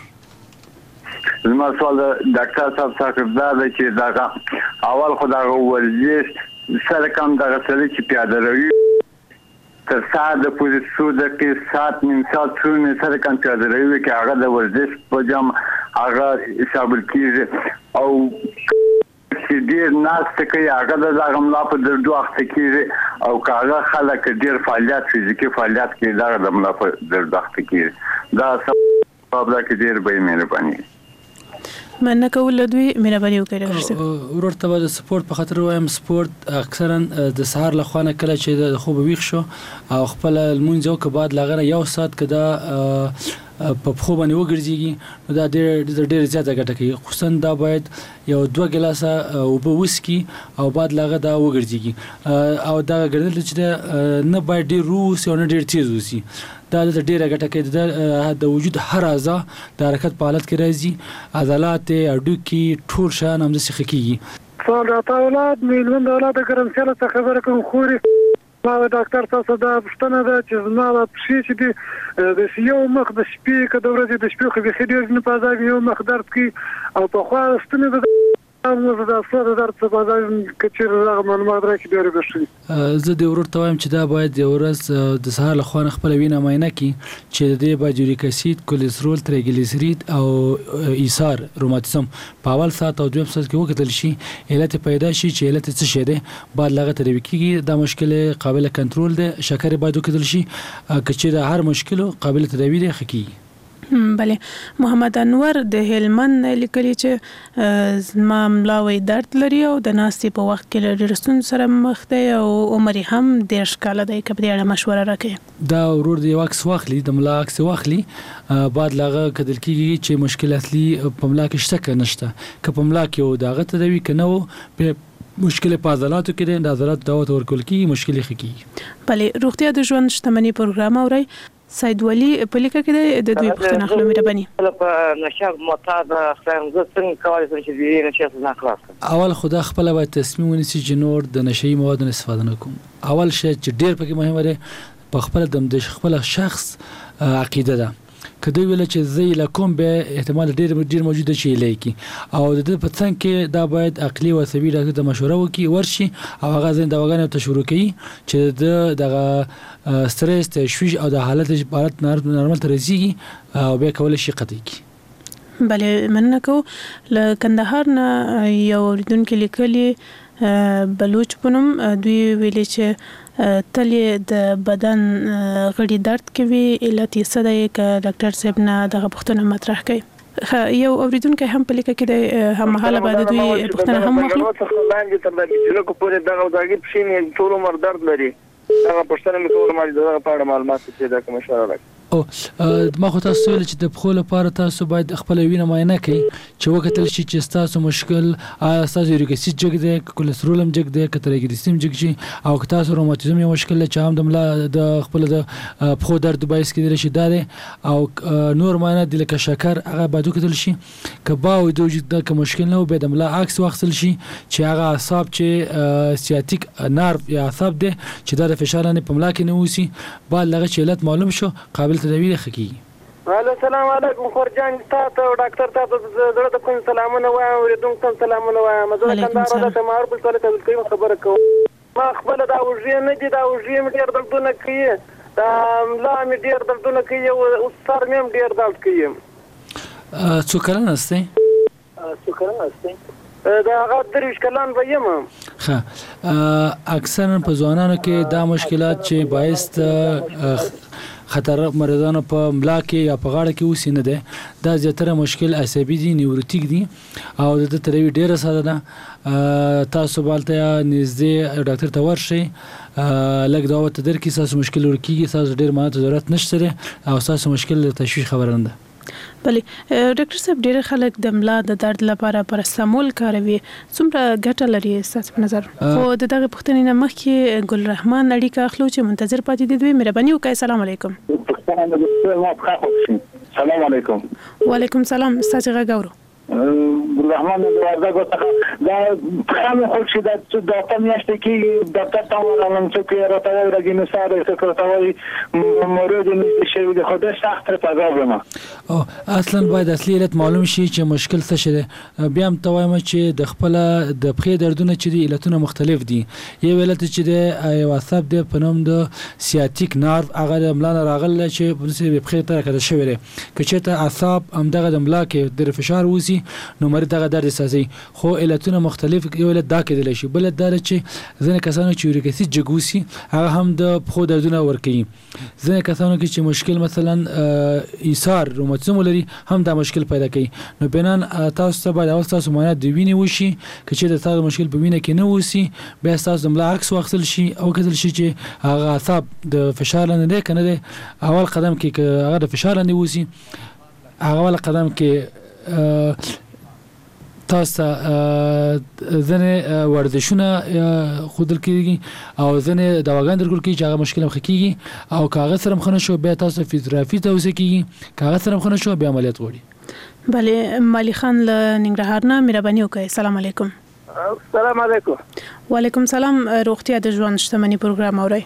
زما سوال ډاکټر صاحب څخه دا دی چې دا اول خو دا ورزش سره کوم دا سره چې پیاده روي تر ساده پورې سوده کې سات نیم سات څونه سره کوم پیاده روي کې هغه د ورزش په جام هغه حساب کیږي او چې ډیر ناس ته کوي هغه د زغملا په درد وخت کېږي او هغه خلک ډیر فعالیت فزیکی فعالیت کې دا د ملا په درد وخت کېږي. دا سبب دا کې ډیر به مهرباني. مننه کول دوی مهرباني وکړئ ډاکټر صاحب. ورته د سپورت په خاطر وایم سپورت اکثرا د سهار له خوانه کله چې د خوب ویښ شو او خپل المونځ او که بعد لغره یو ساعت کده په خو باندې وګرځيږي دا ډېر زیاته ګټه کوي. خصوصا دا باید یو 2 ګلاسه اوبه وسکي او بعد لغه دا وګرځيږي او دا ګرځل چې نه باید ډېر روس او نه ډېر تیز وسی. دا د ډېره ګټه کوي د وجود هر اعضاء د حرکت په حالت کې راځي، عضلات هډوکي ټول شان هم څه کیږي. صالحات اولاد میلمن اولاد ګرمساله څه خبره کوم خوري ما ډاکټر تاسو دا پښتنه ده چې زما په شي چې د یو مخ د شپې کده ورځې د شپې خو به خېډیر نه پازا یو مخ درد کی او په خوا ستنه ده دا سره درد څه پازا کچیر هغه معلومات راکې ډېر غشي. زه د ورته وایم چې دا باید د ورځ د سهار له خوانه خپل وینه معاینه کی چې د باید یوریک اسید، کولېسترول، تریګلیسیرید او ایثار روماتیزم په اول ساعت او دویم ساعت کې وکتل شي علت پیدا شي چې علت څه شه ده بعد لغه تداوی کیږي. دا مشکل قابل کنټرول ده، شکر باید وکتل شي کچې د هر مشکل قابل تداوی ده خکی. بله محمد انور د هلمند لیکلي چې زما ملاوي درد لري او د ناستي په وخت کې له رسون سره مخ دی او عمر هم 10 کال دی. کبه اړه مشوره راکړي. دا ورور دی واکس واخلي د ملا عکس واخلي بعد لغه کدل کیږي چې مشکل اصلي په ملا کې شته نشته که په ملا کې او داغه تدوي کنه په مشکل په عضلاتو کې د عضلات دوا ورکول کی مشکل خکی. بله روغتیا د ژوند شتمنۍ پروګرام اوري سید ولی په لیکه کې د دوی پښتنه خلک مهرباني په نشه معتاد خلک څنګه کولای شي چې دې نشه نه خلاص. اول خدا خپل باید تصمیم ونیسي چې نور د نشئی موادو استفاده نه کوم. اول شی چې ډیر پکې مهمه ده په خپل د خپل شخص عقیده ده. کله ویل چې زی لکم به احتمال ډیر موجوده شي لایکی او د په څنګ کې دا باید عقلي او عصبي ډاکټر ته مشوره وکړي ورشي او هغه ځین دواګانې ته شروع کړي چې دغه ستريس تشویش او د حالت نورمال ته رسیږي او به کول شي قطعي. بله مننه کو ل کندهار نه یو اوریدونکو لیکلي بلوچ پونم دوی ویلي چې تلې د بدن غړي درد کوي علت یې څه دی که ډاکټر صاحب نه دغه پوښتنه مطرح کړي. یو اوریدونکو هم په لیکه کې د هم حاله بعد دوی پوښتنه هم واخلو. باندې تر دې چې پورې دغه دغه پښینې ټول عمر درد لري هغه پوښتنه مې کوله ما دغه په اړه معلومات چې دا کوم اشاره راکړي. او ما خو تاسو ویل چې د پخو لپاره تاسو باید خپل وینه معاینه کړئ چې وکتل شي چې تاسو مشکل تاسو یوریک اسید جګ دی، کولېسترول هم جګ دی، تریګلیسیرید جګ شي او تاسو روماتیزم یو مشکل چې هم د ملا د خپل د پخو درد باعث کېدل شي دا او نور معاینه د لکه شکر هغه باید وکتل شي کبا او د وجود د مشکل نه به د ملا عکس واخصل شي چې هغه اعصاب چې سیاتیک نرو یا اعصاب دی چې د فشار نه په ملا کې نه وسی بعد لغه چې علت معلوم شو قابل تداوی خکی. السلام علیکم خورجان تاسو ډاکټر تاسو زړه ته کوم سلامونه وایم ورته سلامونه وایم زه کندهار ته مار په ټول کې کوم خبره کوم ما خپل دا وژې نه دي دا وژې مې ډېر دردونه کوي دا لا مې ډېر دردونه کوي او سر مې ډېر درد کوي. څو کلن هستی؟ دا هغه 30 کلن ویم. ښه اکثرا په ځوانانو کې دا مشکلات چې باعث خطر مریضانو په ملا کې یا په غاړه کې اوسې نه ده دا زیاتره مشکل عصبي دي، نیوروتیک دي او د تروي ډیره ساده ده. تاسو بالته نږدې ډاکټر ته ورشئ لږ دا وته درکې تاسو مشکل ورکیږي تاسو ډیر ماته ضرورت نشته او تاسو مشکل تشویش خبره نه ده. بله ډاکټر صاحب ډېر خلک د ملا د درد لپاره پاراسټامول کاروي څومره ګټه لري ستاسو په نظر؟ خو دغه پوښتنې نه مخکې ګل رحمان اړیکه اخلو چې منتظر پاتې دي. دوی مهرباني وکړئ. السلام علیکم. سلام علیکم. وعلیکم السلام. ستاسو غږ اورو. ګل رحمان د وردګو څخه دا خامې خو چې د ډاکټر میاشتې کې ډاکټر ته ورغلم چې راته راګي نثار سکرټوي مورد نشي شي د خدای سخت تجربه ما او اصلا باید اصلي علت معلوم شي چې مشکل څه شي. بیا هم توایم چې د خپل د پخې دردونه چې دي علتونه مختلف دي. یو علت چې د واتساپ د پنوم د سیاتیک نرو هغه د ملا راغله چې په پخې ته کده شوی دی که چې ته اعصاب هم دغه د ملا کې د فشار وسی نو مرید دغه درد احساسي خو علتونه مختلف یو علت دا کېدلی شي بل دا چې ځینې کسانو چې یوریک اسید جګوسي هغه هم د پښو دردونه ورکوي ځینې کسانو کې چې مشکل مثلا ایثار روماتیزم لري هم دا مشکل پیدا کوي نو بنان تاسو ته باید اول تاسو معاینات د وینې وشي که چې د تاسو مشکل په وینه کې نه وسی بیا تاسو د ملا عکس واخیستل شي او کتل شي چې هغه اعصاب د فشار لاندې نه کنه اول قدم کې هغه د فشار لاندې وسی هغه اول قدم کې تاسو ځنه ورزشونه خودل کېږي او ځنه دواګان درکول کېږي چې هغه مشکل هم خکېږي او کاغذ سره مخنه شو بیا تاسو فزیوتراپي ته وسه کېږي کاغذ سره مخنه شو بیا عملیات غوړي بله مالی خان له ننګرهار نه مهرباني وکړئ السلام علیکم السلام علیکم وعلیکم سلام روغتیا د ژوند شتمنۍ پروګرام اورئ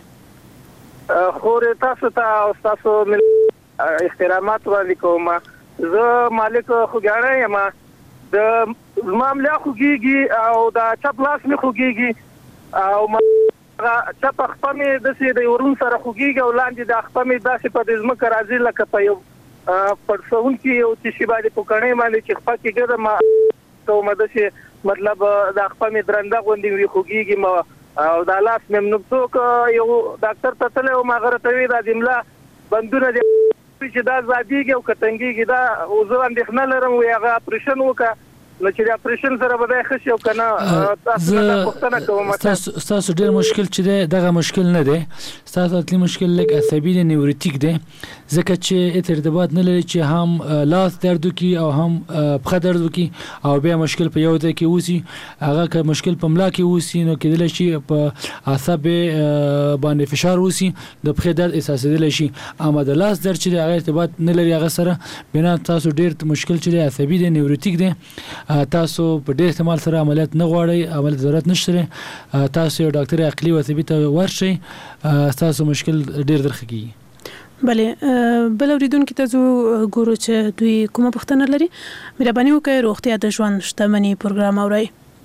خو تاسو ته او تاسو احترامات وړاندې کوم زه مالک خوګاړی یم د معاملې خوګيږي او دا چپ لاس می خوګيږي او چپ خپل می د سې د ورون سره خوګيږي او لاندې د خپل می داسې په دې ځمکه راځي لکه په یو پرسون کې او چې شی باندې پکړې باندې چې خپل کې ګرځم کوم د سې مطلب د خپل می درنده غونډې وی خوګيږي او دا لاس مې نو څوک یو ډاکټر ته تل او ما غره توی دا جمله بندونه دي چې دا زاديږي او کتنګيږي دا او زه اندېښنه لرم وي هغه اپریشن وکړه نو چې د اپریشن سره به خشي او کنه تاسو ته پوښتنه کوم تاسو ډېر مشکل چې دغه مشکل نه دی تاسو اصلي مشکل لکه عصبي دی نیوروتیک دی ځکه چې ارتباط نه لري چې هم لاس درد کوي او هم پښه درد کوي او بیا مشکل په یو ځای کې وسی هغه که مشکل په ملا کې وسی نو کېدل شي په اعصاب باندې فشار وسی د پښه درد احساسېدل شي اما د لاس درد چې هغه ارتباط نه لري هغه سره بنا تاسو ډېر مشکل چې عصبي دی نیوروتیک دی تاسو په ډېر احتمال سره عملیات نه غواړئ عملیات ضرورت نشته تاسو یو ډاکټر عقلي او طبي ته ورشئ تاسو مشکل ډېر درخږي بله بل اوریدونکو ته زه ګورو چې دوی کومه پوښتنه لري مهرباني وکړئ روغتیا د ژوند شتمنۍ پروګرام اورئ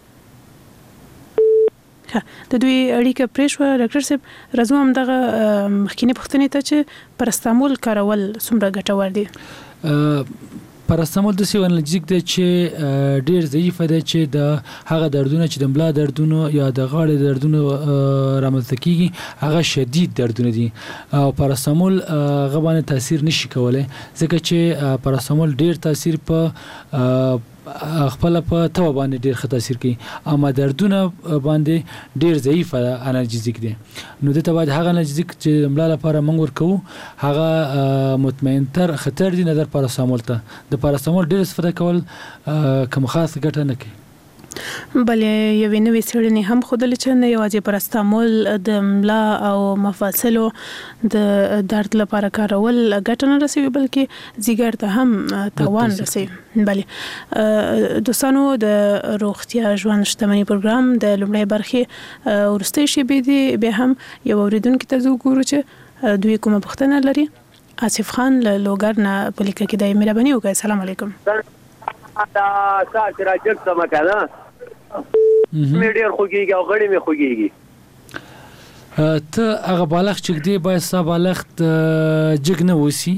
د دوی اړیکه پرېښوه ډاکټر صاحب راځو همدغه مخکینی پوښتنې ته چې پرستامول کارول څومره ګټور دي پاراستامول د سیوانالجیک دی چې ډیر ضعیف دی چې د هغه دردونه چې د ملا دردونه یا د غاړې دردونه رامنځته کیږي هغه شدید دردونه دي او پاراستامول هغه باندې تاثیر نشي کولای ځکه چې پاراستامول ډیر تاثیر په خپل په تو باندې ډیر ښه تاثیر کوي اما دردونه باندې ډیر ضعیف انالجیک دي نو د ته باید هغه انالجیک چې ملا لپاره موږ ورکو هغه مطمئن تر خطر دي نظر پاراستامول ته د پاراستامول ډیر استفاده کول کوم خاص ګټه نه کوي بلې یوې نوې څېړنې هم ښودلې چې نه یوازې پاراستامول د ملا او مفاصلو د درد لپاره کارول ګټه نه رسوي بلکې ځیګر ته هم تاوان رسوي بلې دوستانو د روغتیا ژوند شتمنۍ پروګرام د لومړۍ برخې وروستۍ شېبې دي بیا هم یو اوریدونکي ته زه ګورو چې دوی کومه پوښتنه لري آصف خان له لوګر نه په لیکه کې دی مهرباني وکړئ السلام علیکم دا ساعت راجک سم کنه مې ډېر خوږیږي او غړي مې خوږیږي ته هغه بالغ چې دی باید ستا بالغ جګ نه وسی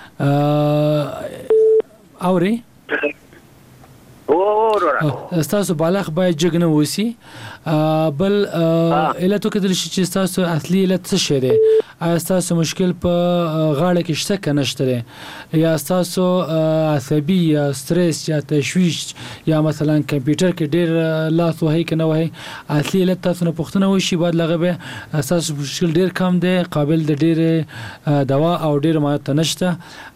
اوري تاسو بالغ باید جګ نه وسی بل علت کېدل شي چې تاسو اصلي علت څه شي دی تاسو مشکل په غاړه کې شته کنه شته یا تاسو عصبي یا استرس یا تشویش یا مثلا کمپیوټر کې ډیر لاس وهي کنه وهي اصلي علت تاسو نه پوښتنه وشي بعد لغه به تاسو مشکل ډیر کم دی قابل د ډیر دوا او ډیر ماته نشته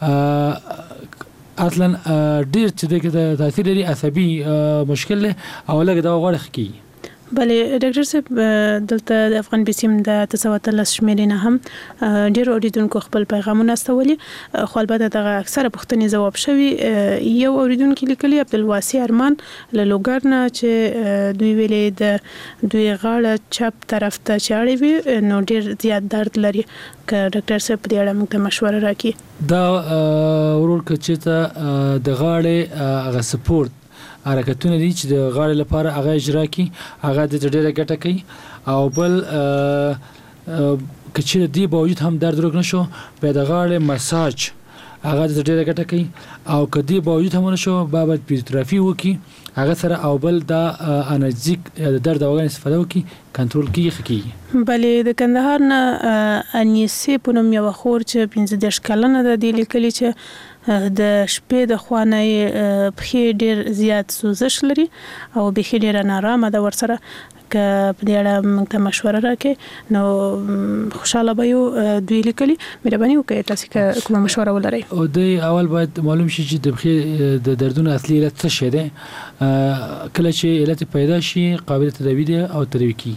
اصلا ډیر چې د تاثیر لري عصبي مشکل او لګ دا غوړخ کی بله ډاکټر صاحب دلته د افغان بسیم د 913 شمیرې نه هم ډیر اوریدونکو خپل پیغامونه استولي خو البته دغه اکثره پوښتنې جواب شوي یو اوریدونکو لیکلي عبدالواسي ارمان له لوګر نه چې دوی ویلې د دوی غاړه چپ طرف ته چاړي وي نو ډیر زیات درد لري که ډاکټر صاحب دې اړه موږ ته مشوره راکړي دا ورور چې ته د غاړې هغه سپورت حرکتونه دي چې د غاړې لپاره هغه اجرا کی هغه د ډېره ګټه کوي او بل کچې دی باوجود هم درد روغ نشو په د غاړې مساج هغه د ډیره ګټه کوي او کدی باوجود هم نشو بابت فزیوتراپي وکي هغه سره او بل د انرژیک د درد اوغان استفاده وکي کنټرول کیږي بلې د کندهار نه انیسه پونم یو خور چې 15 کلنه د دې لیکلي چې د شپې د خوانه په ډیر زیات سوزش لري او به ډیر نارامه ده ورسره که په دې اړه موږ ته مشوره راکړي نو خوشاله به یو دوی لیکلي مهرباني وکړئ تاسو کومه مشوره ولرئ او د اول باید معلوم شي چې د بخې د دردونو اصلي علت څه شی دی کله چې علت پیدا شي قابل تداوی دی او تداوی کیږي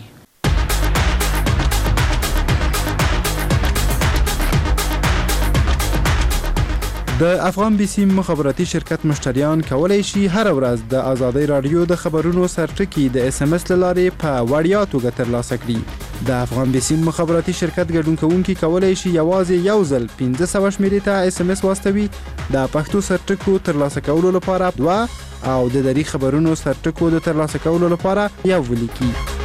د افغان بیسیم مخابراتي شرکت مشتریان کولای شي هر ورځ د آزادۍ رادیو د خبرونو سرټکی د اس ام اس لارې په وړیا توګه ترلاسه کړي د افغان بیسیم مخابراتي شرکت ګډون کوونکي کولای شي یوازې یو ځل 1500 شمیرې ته اس ام اس واستوي د پښتو سرټکو ترلاسه کولو لپاره 2 او د دری خبرونو سرټکو د ترلاسه کولو لپاره یو ولیکي